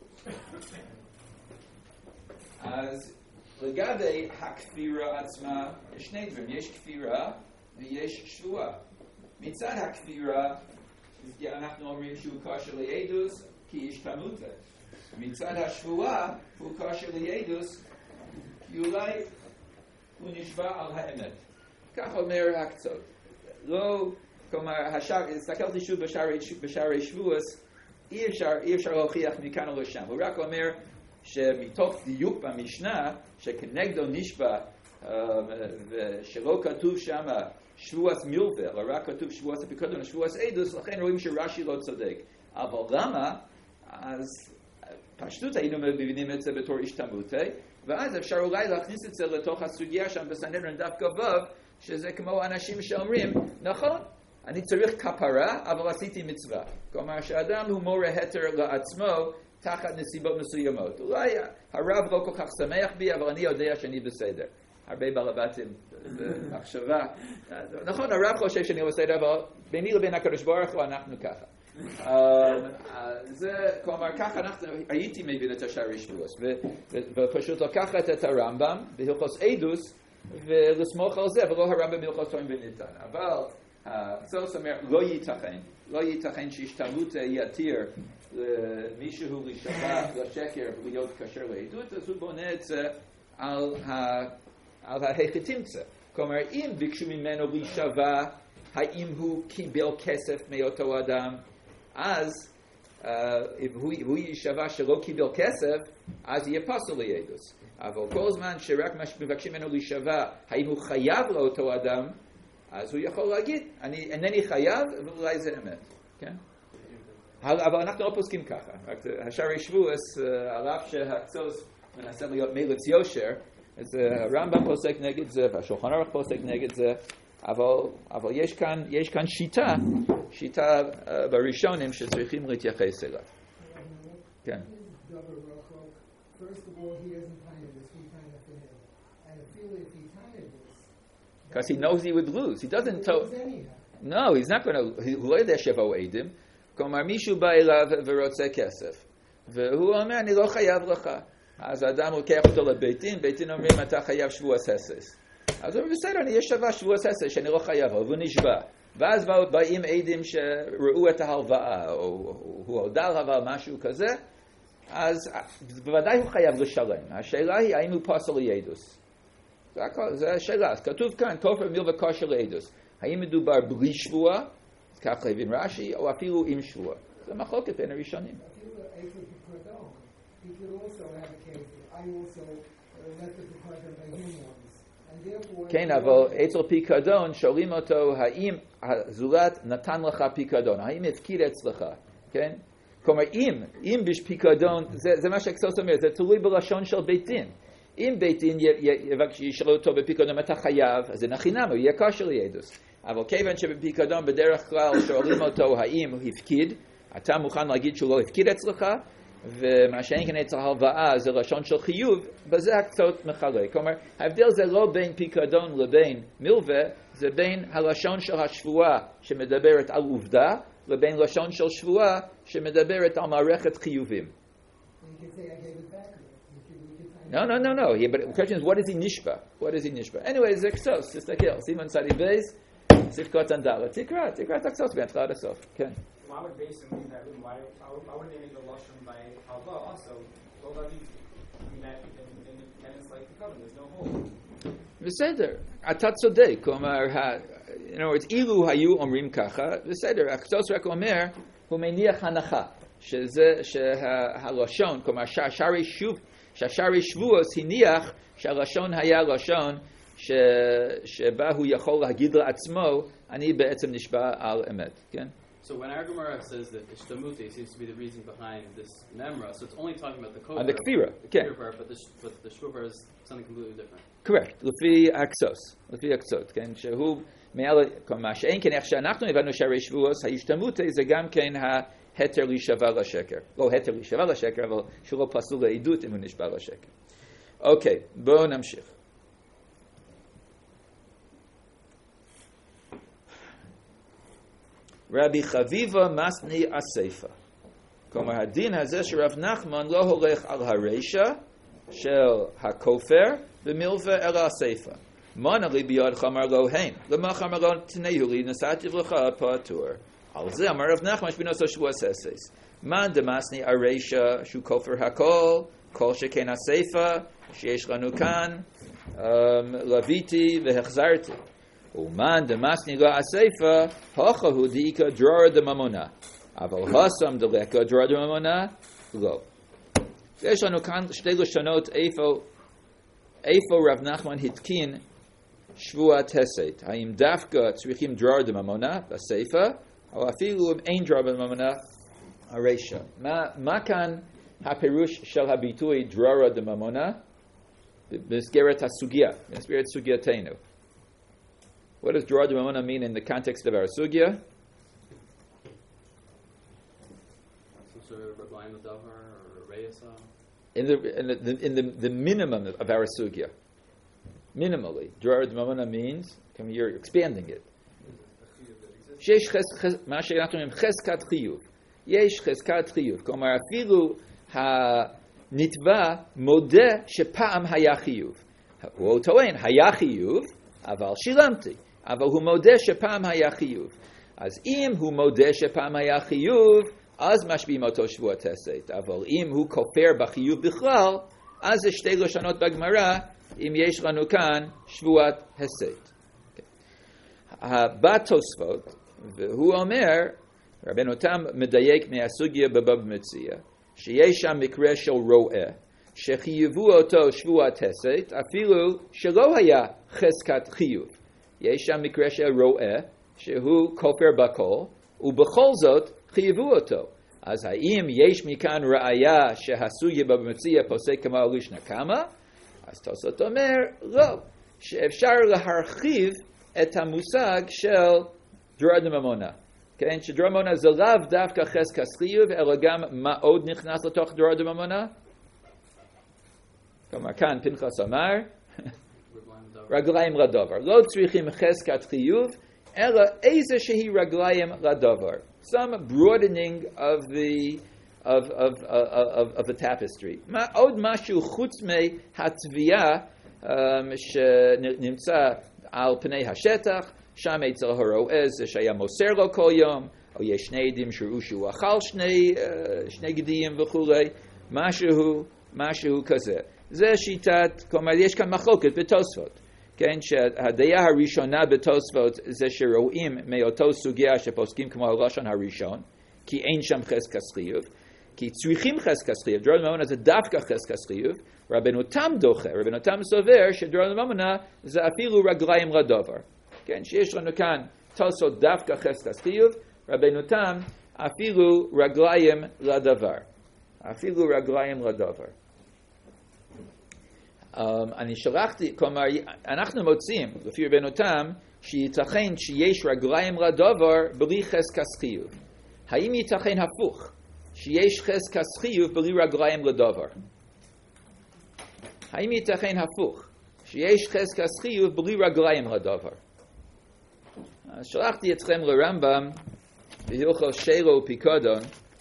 Speaker 1: אז לגבי הכפירה עצמה, יש שני דברים. יש כפירה ויש שבועה. מצד הכפירה, אנחנו אומרים שהוא כשר לעדוס, כי השתמותה. מצד השבועה, הוא כשר לעדוס, כי אולי הוא נשבע על האמת. כך אומר הקצות. לא, כלומר, הסתכלתי שוב בשערי שבועס, אי אפשר, אי אפשר להוכיח מכאן או לשם. הוא רק אומר שמתוך דיוק במשנה, שכנגדו נשבע ושלא כתוב שם שבועס מילווה, אלא רק כתוב שבועס הפיקדון ושבועס עדוס, לכן רואים שרש"י לא צודק. אבל למה? אז פשטות היינו מבינים את זה בתור השתמעותי, ואז אפשר אולי להכניס את זה לתוך הסוגיה שם בסנהדרין דף כ"ו, שזה כמו אנשים שאומרים, נכון, אני צריך כפרה, אבל עשיתי מצווה. כלומר, שאדם הוא מורה התר לעצמו תחת נסיבות מסוימות. אולי הרב לא כל כך שמח בי, אבל אני יודע שאני בסדר. הרבה בעלבתים במחשבה. נכון, הרב חושב שאני בסדר, אבל ביני לבין הקדוש ברוך הוא אנחנו ככה. זה, כלומר, ככה אנחנו, הייתי מבין את השערי שבועס, ופשוט לקחת את הרמב"ם בהלכות עדוס, ולסמוך על זה, ולא הרמב"ם בהלכות טוען וניתן. אבל הקצוס אומר, לא ייתכן, לא ייתכן שהשתלמות יתיר מישהו להישבע לשקר ולהיות כשר לעדות, אז הוא בונה את זה על ההיכתימצה. כלומר, אם ביקשו ממנו להישבע, האם הוא קיבל כסף מאותו אדם, אז אם הוא יישבע שלא קיבל כסף, אז יהיה פסול לעדות. אבל כל זמן שרק מבקשים ממנו להישבע, האם הוא חייב לאותו אדם, אז הוא יכול להגיד, אני אינני חייב, ואולי זה אמת. כן? אבל אנחנו לא פוסקים ככה. השערי שבועס, על אף שהקצוס מנסה להיות מליץ יושר, אז הרמב"ם פוסק נגד זה, והשולחן ערוך פוסק נגד זה, אבל, אבל יש כאן, יש כאן שיטה, שיטה uh, בראשונים שצריכים להתייחס אליו. כן. Because he knows he would lose. He doesn't tell... No, he's not going to... הוא לא יודע שבאו עדים. כלומר, מישהו בא אליו ורוצה כסף. והוא אומר, אני לא חייב לך. אז האדם לוקח אותו לבית דין, בית דין אומרים, אתה חייב שבועס הסס. אז הוא אומר, בסדר, אני יש שווה שבועס הסס שאני לא חייב, אבל הוא נשבע. ואז באים עדים שראו את ההלוואה, או הוא הודע עליו על משהו כזה, אז בוודאי הוא חייב לשלם. השאלה היא, האם הוא פסל לעדות? זה השאלה. אז כתוב כאן, כופר מיל וכושר לעדות. האם מדובר בלי שבועה, כך הבין רש"י, או אפילו עם שבועה? זה מחלוקת בין הראשונים.
Speaker 4: He could also have a case that I also uh, let the picadon by him once. And therefore...
Speaker 1: כן, אבל אצל פיקדון שואלים אותו, האם הזולת נתן לך פיקדון? האם הפקיד אצלך? כן? כלומר, אם, אם בפיקדון, זה, זה מה שהקצוס אומר, זה תלוי בלשון של בית דין. אם בית דין ישאלו אותו בפיקדון, אתה חייב, אז זה נחינם, הוא יהיה כשר לעדות. אבל כיוון שבפיקדון בדרך כלל שואלים אותו, האם הוא הפקיד, אתה מוכן להגיד שהוא לא הפקיד אצלך? ומה שאין כאן אצל הלוואה זה לשון של חיוב, בזה הקצות מחלק. כלומר, ההבדל זה לא בין פיקדון לבין מילווה, זה בין הלשון של השבועה שמדברת על עובדה, לבין לשון של שבועה שמדברת על מערכת חיובים. No, no, no, no. Yeah, but the question is, what is he nishba? What is he nishba? Anyway, זה קצות, תסתכל, סימן צדי בייס, ספקות צנדלה. תקרא, תקרא את הקצות בהתחלה עד הסוף. כן.
Speaker 5: Why would they assume that? Why, why would they make the lashon by halva also? Well, that means that then it's like the covenant. There's no hole.
Speaker 1: בסדר, אתה צודק. כלומר, in other words, אילו היו אומרים ככה, בסדר. הקצוס רק אומר, הוא מניח הנחה, שזה שהלשון, כלומר, שהשערי שוב, שהשערי שבועס הניח שהלשון היה לשון שבה הוא יכול להגיד לעצמו, אני בעצם נשבע על אמת, כן?
Speaker 3: So when our Gemara says that Ishtamuti seems to be the reason behind this memra, so it's only talking about the kofar,
Speaker 1: the kfira, okay.
Speaker 3: part, but the but the shvuah is something completely different.
Speaker 1: Correct. לפי הקצוס, לפי הקצות, כן? שהוא מעל, כלומר, שאין כן איך שאנחנו הבנו שערי שבועס, ההשתמותי זה גם כן ההתר להישבע לשקר. לא התר להישבע לשקר, אבל שהוא לא פסול לעדות אם הוא נשבע לשקר. אוקיי, בואו נמשיך. רבי חביבה מסני אסייפה. כלומר, הדין הזה שרב נחמן לא הולך על הרשע של הכופר במילווה אלא אסייפה. מונה לי ביד חמר לו הן. למה חמר לו תנאו לי נשאתי לך פטור. על זה אמר רב נחמן שבינוסו שבוע ססס. מן דמסני הרשע שהוא כופר הכל, כל שכן אסייפה, שיש לנו כאן, לביתי והחזרתי. ומן דמסני לא אסייפה, הוכה הוא דאיקה דרור דממונה. אבל הסם דלקה דרור דממונה, לא. יש לנו כאן שתי לשונות איפה, איפה רב נחמן התקין שבועת הסת? האם דווקא צריכים דרור דממונה בסייפה, או אפילו אם אין דרור בממונה הרשע? מה, מה כאן הפירוש של הביטוי דרור דממונה במסגרת הסוגיה, במסגרת סוגייתנו? What does dror d'mamona mean in the context of our sugya?
Speaker 3: Some sort of reglaim the davar or reyasa.
Speaker 1: In the in the, the in the, the minimum of our sugya, minimally, dror d'mamona means. Come here, you're expanding it. Shesh ches ma she'anachnu im cheskat chiyuv. Yesh cheskat chiyuv. K'omar afilu ha-nitva modeh shepa'am haya chiyuv. הוא טוען, היה חיוב, אבל שילמתי. אבל הוא מודה שפעם היה חיוב. אז אם הוא מודה שפעם היה חיוב, אז משביעים אותו שבועת הסת. אבל אם הוא כופר בחיוב בכלל, אז זה שתי לשונות בגמרא, אם יש לנו כאן שבועת הסת. בא תוספות, והוא אומר, רבנו תם מדייק מהסוגיה בבבא מציעא, שיש שם מקרה של רועה, שחייבו אותו שבועת הסת, אפילו שלא היה חזקת חיוב. יש שם מקרה של רועה, שהוא כופר בכל, ובכל זאת חייבו אותו. אז האם יש מכאן ראיה שהסוגיה בבבא מציעא פוסק כמו לישנא קמא? אז תוספות אומר, לא, שאפשר להרחיב את המושג של דרור דממונה. כן, שדרור דממונה זה לאו דווקא חזקת חיוב, אלא גם מה עוד נכנס לתוך דרור דממונה? כלומר, כאן פנחס אמר, רגליים לדבר. לא צריכים חזקת חיוב, אלא איזושהי רגליים לדבר. Some broadening of the of of of of the tapestry. מה עוד משהו חוץ מהתביעה שנמצא על פני השטח, שם אצל הרועה זה שהיה מוסר לו כל יום, או יש שני עדים שראו שהוא אכל שני שני גדיים וכולי, משהו משהו כזה. זה שיטת, כלומר יש כאן מחלוקת בתוספות, כן, שהדעה הראשונה בתוספות זה שרואים מאותו סוגיה שפוסקים כמו הלשון הראשון, כי אין שם חזקת חיוב, כי צריכים חזקת חיוב, דרור דממונה זה דווקא חזקת חיוב, רבנו תם דוחה, רבנו תם סובר שדרור דממונה זה אפילו רגליים לדבר, כן, שיש לנו כאן תוספות דווקא חזקת חיוב, רבנו תם אפילו רגליים לדבר, אפילו רגליים לדבר. Um, אני שלחתי, כלומר, אנחנו מוצאים, לפי רבנו תם, שייתכן שיש רגליים לדבר בלי חזקת חיוב. האם ייתכן הפוך, שיש חזקת חיוב בלי רגליים לדבר? האם ייתכן הפוך, שיש חזקת חיוב בלי רגליים לדבר? שלחתי אתכם לרמב"ם בהלכות שילה ופיקדון,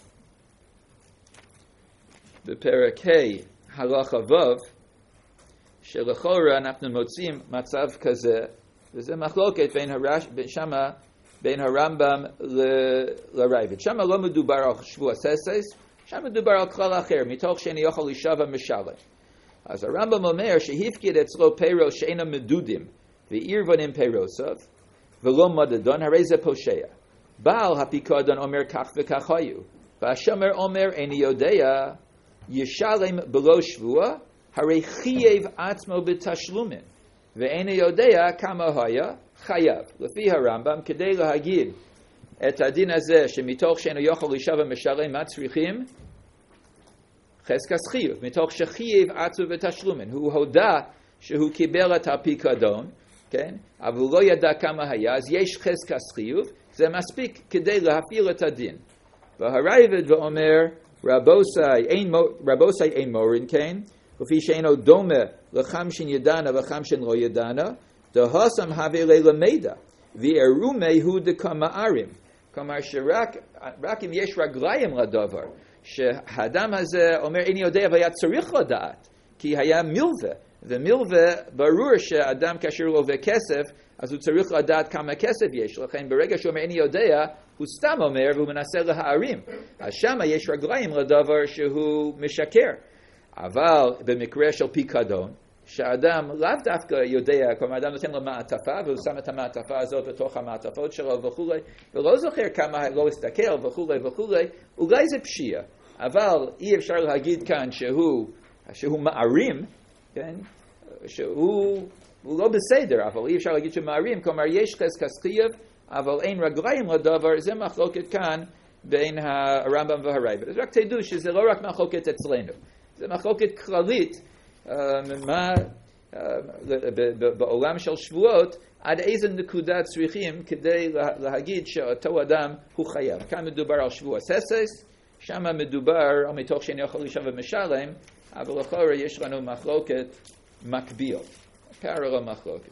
Speaker 1: בפרק ה' הלכה ו', שלכאורה אנחנו מוצאים מצב כזה, וזה מחלוקת בין, הרש, בין, שמה, בין הרמב"ם לרייבד. שם לא מדובר על שבוע ססס, שם מדובר על כלל אחר, מתוך שאני יכול להישבע משלם. אז הרמב"ם אומר שהפקיד אצלו פירות שאינם מדודים, ועירבונים פירוסov, ולא מדדון, הרי זה פושע. בעל הפיקדון אומר כך וכך היו, והשומר אומר איני יודע, ישלם בלא שבוע, הרי חייב עצמו בתשלומים, ואינו יודע כמה היה חייב. לפי הרמב"ם, כדי להגיד את הדין הזה, שמתוך שאינו יכול להישבע משלם, מה צריכים? חזקת חיוב, מתוך שחייב עצמו בתשלומים. הוא הודה שהוא קיבל את הפיקדון, כן? אבל הוא לא ידע כמה היה, אז יש חזקת חיוב, זה מספיק כדי להפעיל את הדין. והרייבד ואומר, רבוסי אין, רבוסי אין מורין, כן? לפי שאינו דומה לחמשין ידענה וחמשין לא ידענה, דהוסם הווה ללמידה, ואירומי הוא דכמה ערים. כלומר שרק רק אם יש רגליים לדבר, שהאדם הזה אומר איני יודע והיה צריך לדעת, כי היה מלווה, ומלווה ברור שאדם כאשר הוא לווה כסף, אז הוא צריך לדעת כמה כסף יש, לכן ברגע שהוא אומר איני יודע, הוא סתם אומר והוא מנסה להערים. אז שם יש רגליים לדבר שהוא משקר. אבל במקרה של פיקדון, שהאדם לאו דווקא יודע, כלומר האדם נותן לו מעטפה, והוא שם את המעטפה הזאת בתוך המעטפות שלו וכו', ולא זוכר כמה לא הסתכל וכו' וכו', אולי זה פשיעה, אבל אי אפשר להגיד כאן שהוא, שהוא מערים, כן? שהוא הוא לא בסדר, אבל אי אפשר להגיד שמערים, כלומר יש חזקת חייב, אבל אין רגליים לדבר, זה מחלוקת כאן בין הרמב"ם והרייבד. אז רק תדעו שזה לא רק מחלוקת אצלנו, זה מחלוקת כללית, מה בעולם של שבועות, עד איזה נקודה צריכים כדי להגיד שאותו אדם הוא חייב. כאן מדובר על שבוע ססס, שם מדובר על מתוך שאינו יכול להישאר ומשלם, אבל לכאורה יש לנו מחלוקת מקביל, פרלל מחלוקת.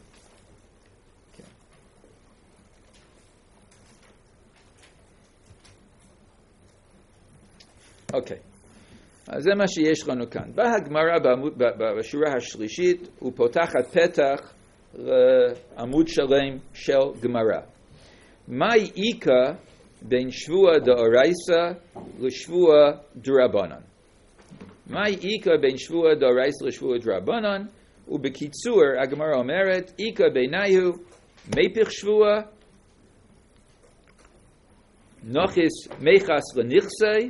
Speaker 1: אוקיי, אז זה מה שיש לנו כאן. באה הגמרא בשורה השלישית, הוא פותחת פתח לעמוד שלם של גמרא. מהי איכא בין שבוע דאורייסא לשבוע דרבנן? מהי איכא בין שבוע דאורייסא לשבוע דרבנן? ובקיצור, הגמרא אומרת, איכא ביניהו מפך שבוע, נוחס מיחס לנכסי,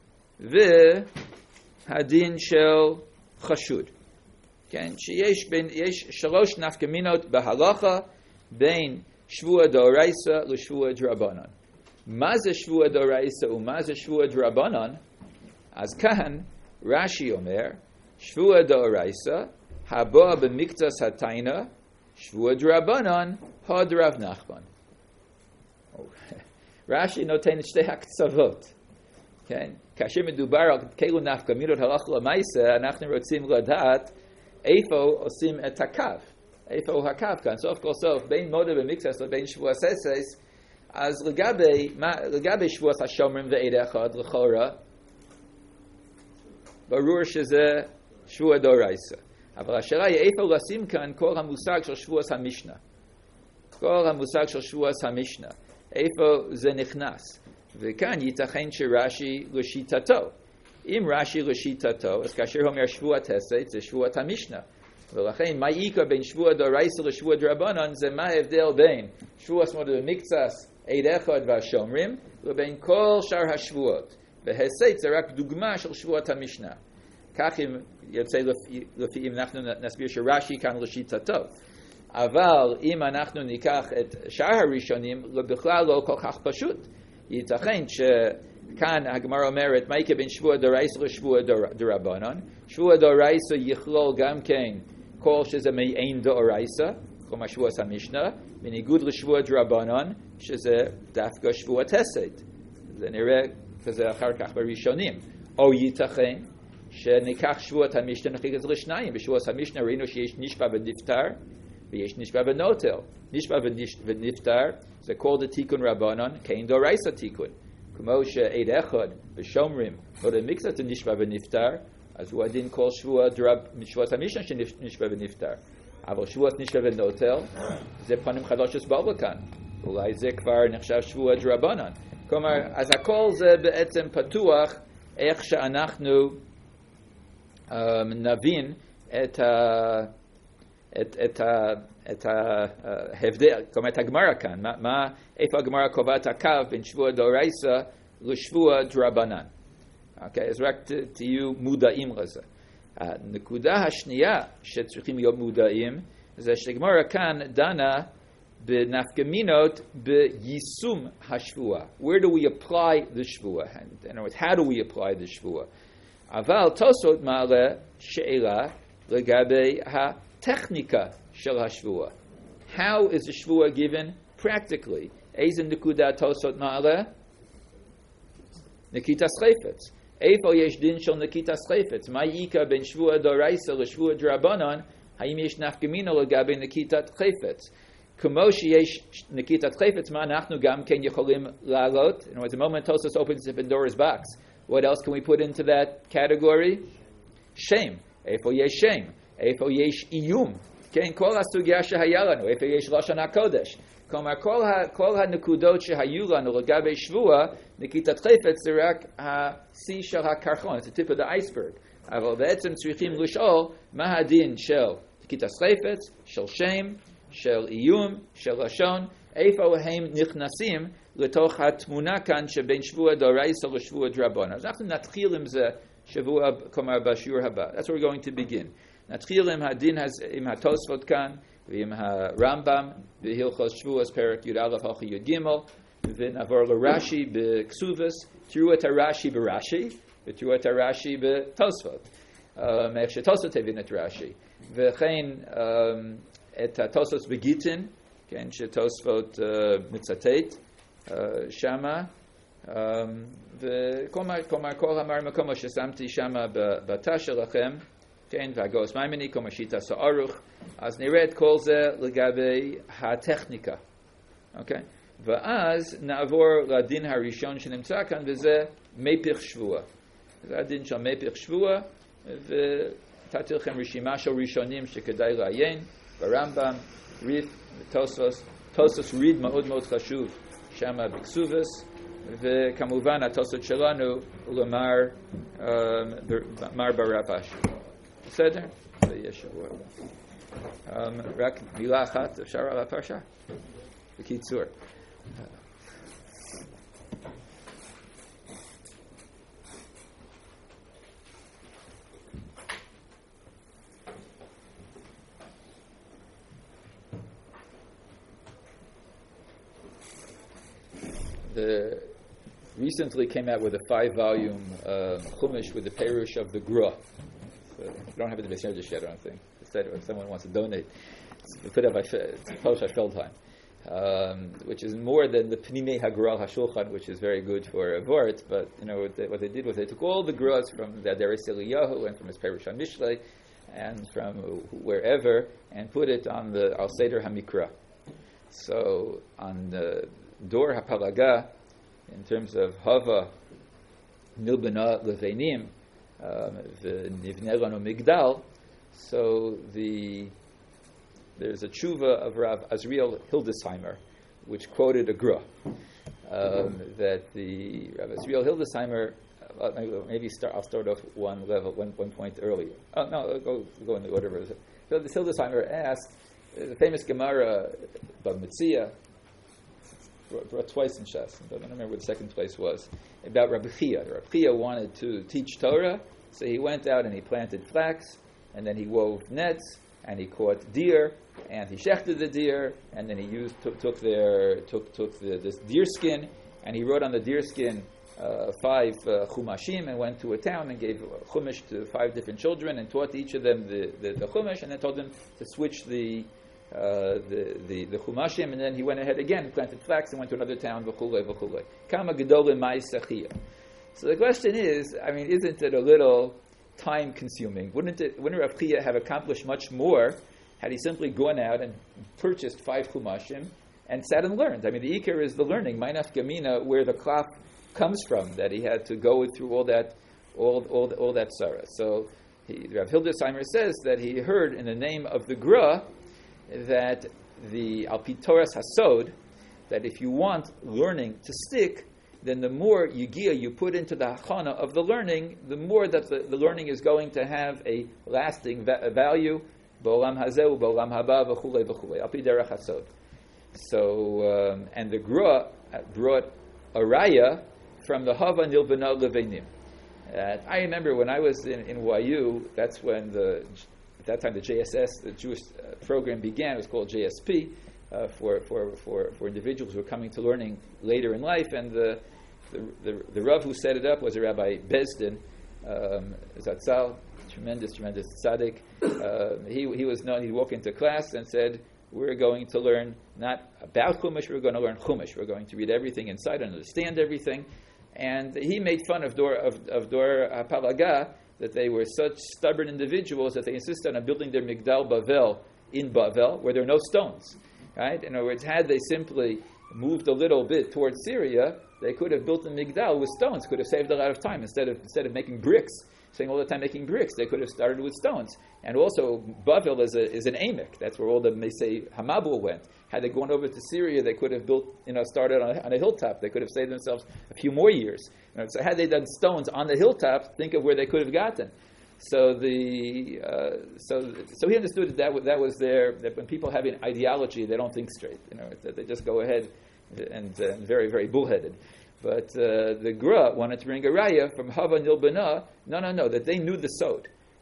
Speaker 1: והדין של חשוד. כן, שיש בין, יש שלוש נפקמינות בהלכה בין שבוע דאורייסא לשבוע דרבנן. מה זה שבוע דאורייסא ומה זה שבוע דרבנן? אז כאן רש"י אומר, שבוע דאורייסא הבא במקצת התיינה, שבוע דרבנן הוד רב נחמן. רש"י נותן שתי הקצוות. כן? כאשר מדובר על כאלו נפקמינות הלכה למעשה, אנחנו רוצים לדעת איפה עושים את הקו. איפה הוא הקו כאן? סוף כל סוף, בין מודה במקצת לבין שבוע ססס, אז לגבי, מה, לגבי שבוע השומרים ועד אחד לכאורה, ברור שזה שבוע דאורייסא. אבל השאלה היא איפה לשים כאן כל המושג של שבוע המשנה. כל המושג של שבוע המשנה. איפה זה נכנס. וכאן ייתכן שרש"י לשיטתו. אם רש"י לשיטתו, אז כאשר הוא אומר שבוע תסת, זה שבוע המשנה. ולכן, מה איכא בין שבוע דאורייסא לשבוע דרבנן, זה מה ההבדל בין שבוע מודה במקצת עד אחד והשומרים, לבין כל שאר השבועות. והסת זה רק דוגמה של שבועת המשנה. כך אם יוצא לפי, לפי אם אנחנו נסביר שרש"י כאן לשיטתו. אבל אם אנחנו ניקח את שאר הראשונים, בכלל לא כל כך פשוט. ייתכן שכאן הגמרא אומרת, מה יקרה בין שבוע דאורייסא לשבוע דרבנן? שבוע דאורייסא יכלול גם כן כל שזה מעין דאורייסא, כלומר שבוע המשנה, בניגוד לשבוע דרבנן, שזה דווקא שבוע תסת. זה נראה כזה אחר כך בראשונים. או ייתכן שניקח שבועת המשנה, נחליק את זה לשניים. בשבועת המשנה ראינו שיש נשבע ונפטר, ויש נשבע ונוטל. נשבע ונפטר זה כל דתיקון רבנן, כאין דאורייסא תיקון. כמו שעד אחד בשומרים, לא למקצת זה נשבע ונפטר, אז הוא הדין כל שבוע דרב, שבועת המשנה שנשבע ונפטר. אבל שבועת נשבע ונוטל, זה פנים חדשות באו לכאן. אולי זה כבר נחשב שבוע דרבנן. כלומר, אז הכל זה בעצם פתוח איך שאנחנו um, נבין את ה... את, את, ה, את ההבדל, כלומר את הגמרא כאן, מה, מה, איפה הגמרא קובעת הקו בין שבוע דאורייסא לשבוע דרבנן. אוקיי, אז רק ת, תהיו מודעים לזה. הנקודה השנייה שצריכים להיות מודעים, זה שהגמרא כאן דנה בנפקמינות ביישום השבוע. Where do we apply the שבוע? In other words, how do we apply the שבוע? אבל תוספות מעלה שאלה לגבי הטכניקה של השבוע. How is the שבוע given practically? איזה נקודה תוספות מעלה? נקיטת חפץ. איפה יש דין של נקיטת חפץ? מה ייקה בין שבוע דאורייסא לשבוע דרבנן? האם יש נפקמינה לגבי נקיטת חפץ? כמו שיש נקיטת חפץ, מה אנחנו גם כן יכולים לעלות? In other words, the moment Tosfos opens the Pandora's box, what else can we put into that category? Shame. איפה יש shame? איפה יש איום? כן, כל הסוגיה שהיה לנו, איפה יש לשון הקודש. כלומר, כל, ה, כל הנקודות שהיו לנו לגבי שבוע, נקיטת חפץ זה רק השיא של הקרחון, זה טיפ of the iceberg. אבל בעצם צריכים לשאול מה הדין של נקיטת חפץ, של שם, של איום, של לשון, איפה הם נכנסים לתוך התמונה כאן שבין שבוע דאורייסא לשבוע דרבנן. אז אנחנו נתחיל עם זה שבוע, כלומר בשיעור הבא. That's where we're going to begin. נתחיל עם הדין עם התוספות כאן, ועם הרמב"ם, בהלכות שבועס, פרק י"א הלכה י"ג, ונעבור לרש"י בכסובס, תראו את הרש"י ברש"י, ותראו את הרש"י בתוספות, איך שתוספות הבין את רש"י, וכן את התוספות בגיטין, כן, שתוספות מצטט שמה, וכלומר, כל המאמר כמו ששמתי שמה בתא שלכם, כן, והגאוס מימוני, כמו שיטס הארוך, אז נראה את כל זה לגבי הטכניקה, אוקיי? ואז נעבור לדין הראשון שנמצא כאן, וזה מפך שבוע. זה הדין של מפך שבוע, ונתתי לכם רשימה של ראשונים שכדאי לעיין, ברמב"ם, ריף, תוספוס, תוספוס ריד מאוד מאוד חשוב, שמה בכסובס, וכמובן התוספות שלנו למר מר ברב אשר. בסדר? זה יהיה שבוע הבא. רק מילה אחת, אפשר על הפרשה? בקיצור. The recently came out with a five-volume uh, Chumash with the Perush of the Gra. So you don't have it in the Beis yet, I don't think. Instead, if someone wants to donate, it's put up by Paul Feldheim, um, which is more than the Pnimei HaGra HaShulchan, which is very good for a Vort. But you know what they, what they did was they took all the Gras from the Aderes Eliyahu and from his Perush on Mishlei and from wherever and put it on the Al Seder HaMikra. So on the Dor HaPalaga, in terms of Hava, Nilbana Levenim, Nivnei Lanu Migdal, so the there's a tshuva of Rav Azriel Hildesheimer, which quoted a Gra, um, that the Rav Azriel Hildesheimer, uh, maybe start, I'll start off one level, one, one point earlier. Oh no, I'll go go in the order. So this Hildesheimer asked the famous Gemara Bab Metzia, brought twice in Shas, but I don't remember what the second place was, about Rabbi Chia. Rabbi Chia wanted to teach Torah, so he went out and he planted flax, and then he wove nets, and he caught deer, and he shechted the deer, and then he used took, took their took took the, this deer skin, and he wrote on the deer skin uh, five uh, chumashim, and went to a town and gave chumash to five different children, and taught each of them the, the, the chumash, and then told them to switch the Uh, the, the, the Chumashim, and then he went ahead again, planted flax, and went to another town, v'chulei, v'chulei. Kama gedolim ma'isachiyah. So the question is, I mean, isn't it a little time-consuming? Wouldn't it, wouldn't Rav Chia have accomplished much more had he simply gone out and purchased five Chumashim and sat and learned? I mean, the Iker is the learning, Mainaf Gamina, where the klaf comes from, that he had to go through all that, all, all, all that sarah. So he, Rav Hildesheimer says that he heard in the name of the Gra that the Alpitoras Hasod, that if you want learning to stick, then the more Yugia you put into the Hachana of the learning, the more that the, the learning is going to have a lasting va- value. B'olam hazeu, b'olam haba, v'chulei, v'chulei. Alpi derech Hasod. So, um, and the Gra brought a raya from the Hava Nilbana Levenim. Uh, I remember when I was in, in Y U, that's when the At that time, the J S S, the Jewish uh, program began. It was called J S P uh, for, for, for, for individuals who were coming to learning later in life. And the the, the, the Rav who set it up was a Rabbi Bezdin, um, Zatzal, tremendous, tremendous tzaddik. Uh, he he was known. He'd walk into class and said, "We're going to learn not about Chumash. We're going to learn Chumash. We're going to read everything inside and understand everything." And he made fun of Dor of, of Dor HaPalaga, that they were such stubborn individuals that they insisted on building their Migdal Bavel in Bavel, where there are no stones. Right? In other words, had they simply moved a little bit towards Syria, they could have built a Migdal with stones, could have saved a lot of time. Instead of instead of making bricks, saying all the time making bricks, they could have started with stones. And also, Bavel is a, is an Amek. That's where all the Mesei Hamabul went. Had they gone over to Syria, they could have built, you know, started on a, on a hilltop. They could have saved themselves a few more years. You know, so had they done stones on the hilltop, think of where they could have gotten. So the uh, so so he understood that that, w- that was their, that when people have an ideology, they don't think straight. You know, that they just go ahead and, uh, and very very bullheaded. But uh, the Gra wanted to bring a raya from Hava Nilbana. No, no, no. That they knew the sod.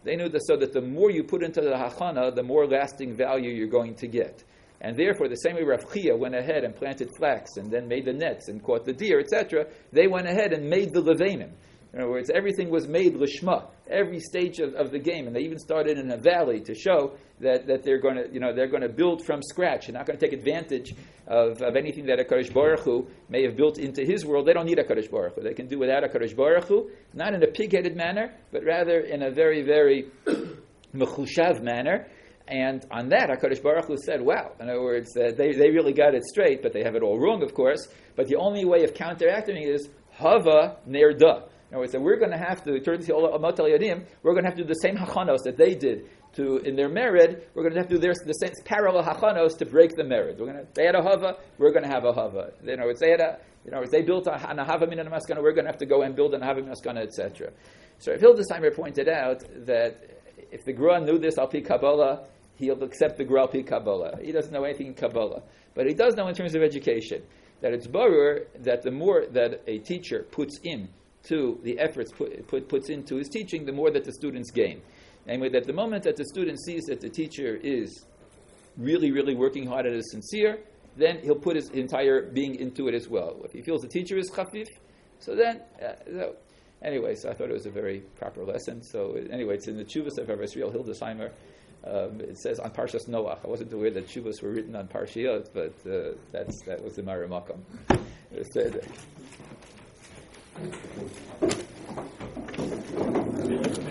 Speaker 1: They knew that so that the more you put into the hachana, the more lasting value you're going to get. And therefore, the same way Rav Chia went ahead and planted flax and then made the nets and caught the deer, et cetera, they went ahead and made the levanim. In other words, everything was made lishma, every stage of, of the game, and they even started in a valley to show that, that they're going to, you know, they're going to build from scratch. They're not going to take advantage of, of anything that HaKadosh Baruch Hu may have built into his world. They don't need HaKadosh Baruch Hu. They can do without HaKadosh Baruch Hu, not in a pig-headed manner, but rather in a very, very mechushav manner. And on that, HaKadosh Baruch Hu said, wow. In other words, uh, they, they really got it straight, but they have it all wrong, of course. But the only way of counteracting it is hava nerda. In other words, so we're going to have to, turn to Amot Yadim, we're going to have to do the same hachanos that they did to in their merid. We're going to have to do their, the same parallel hachanos to break the merid. We're going to, they had a hava, we're going to have a hava. In other words, they had a, you know, they built a, an hava min maskana, we're going to have to go and build an hava min maskana, et cetera. So Rav Hildesheimer pointed out that if the Gra knew this al pi Kabbalah, he'll accept the Gra al pi Kabbalah. He doesn't know anything in Kabbalah, but he does know in terms of education that it's barur that the more that a teacher puts in to the efforts put, put puts into his teaching, the more that the students gain. Namely, that the moment that the student sees that the teacher is really, really working hard and is sincere, then he'll put his entire being into it as well. If he feels the teacher is chafif, so then, uh, so anyway, so I thought it was a very proper lesson. So anyway, it's in the Tshuvas of Rav Yisrael Hildesheimer. Um, it says on Parshas Noach. I wasn't aware that Tshuvas were written on Parshiyot, but uh, that's that was the Mara Makam. It said.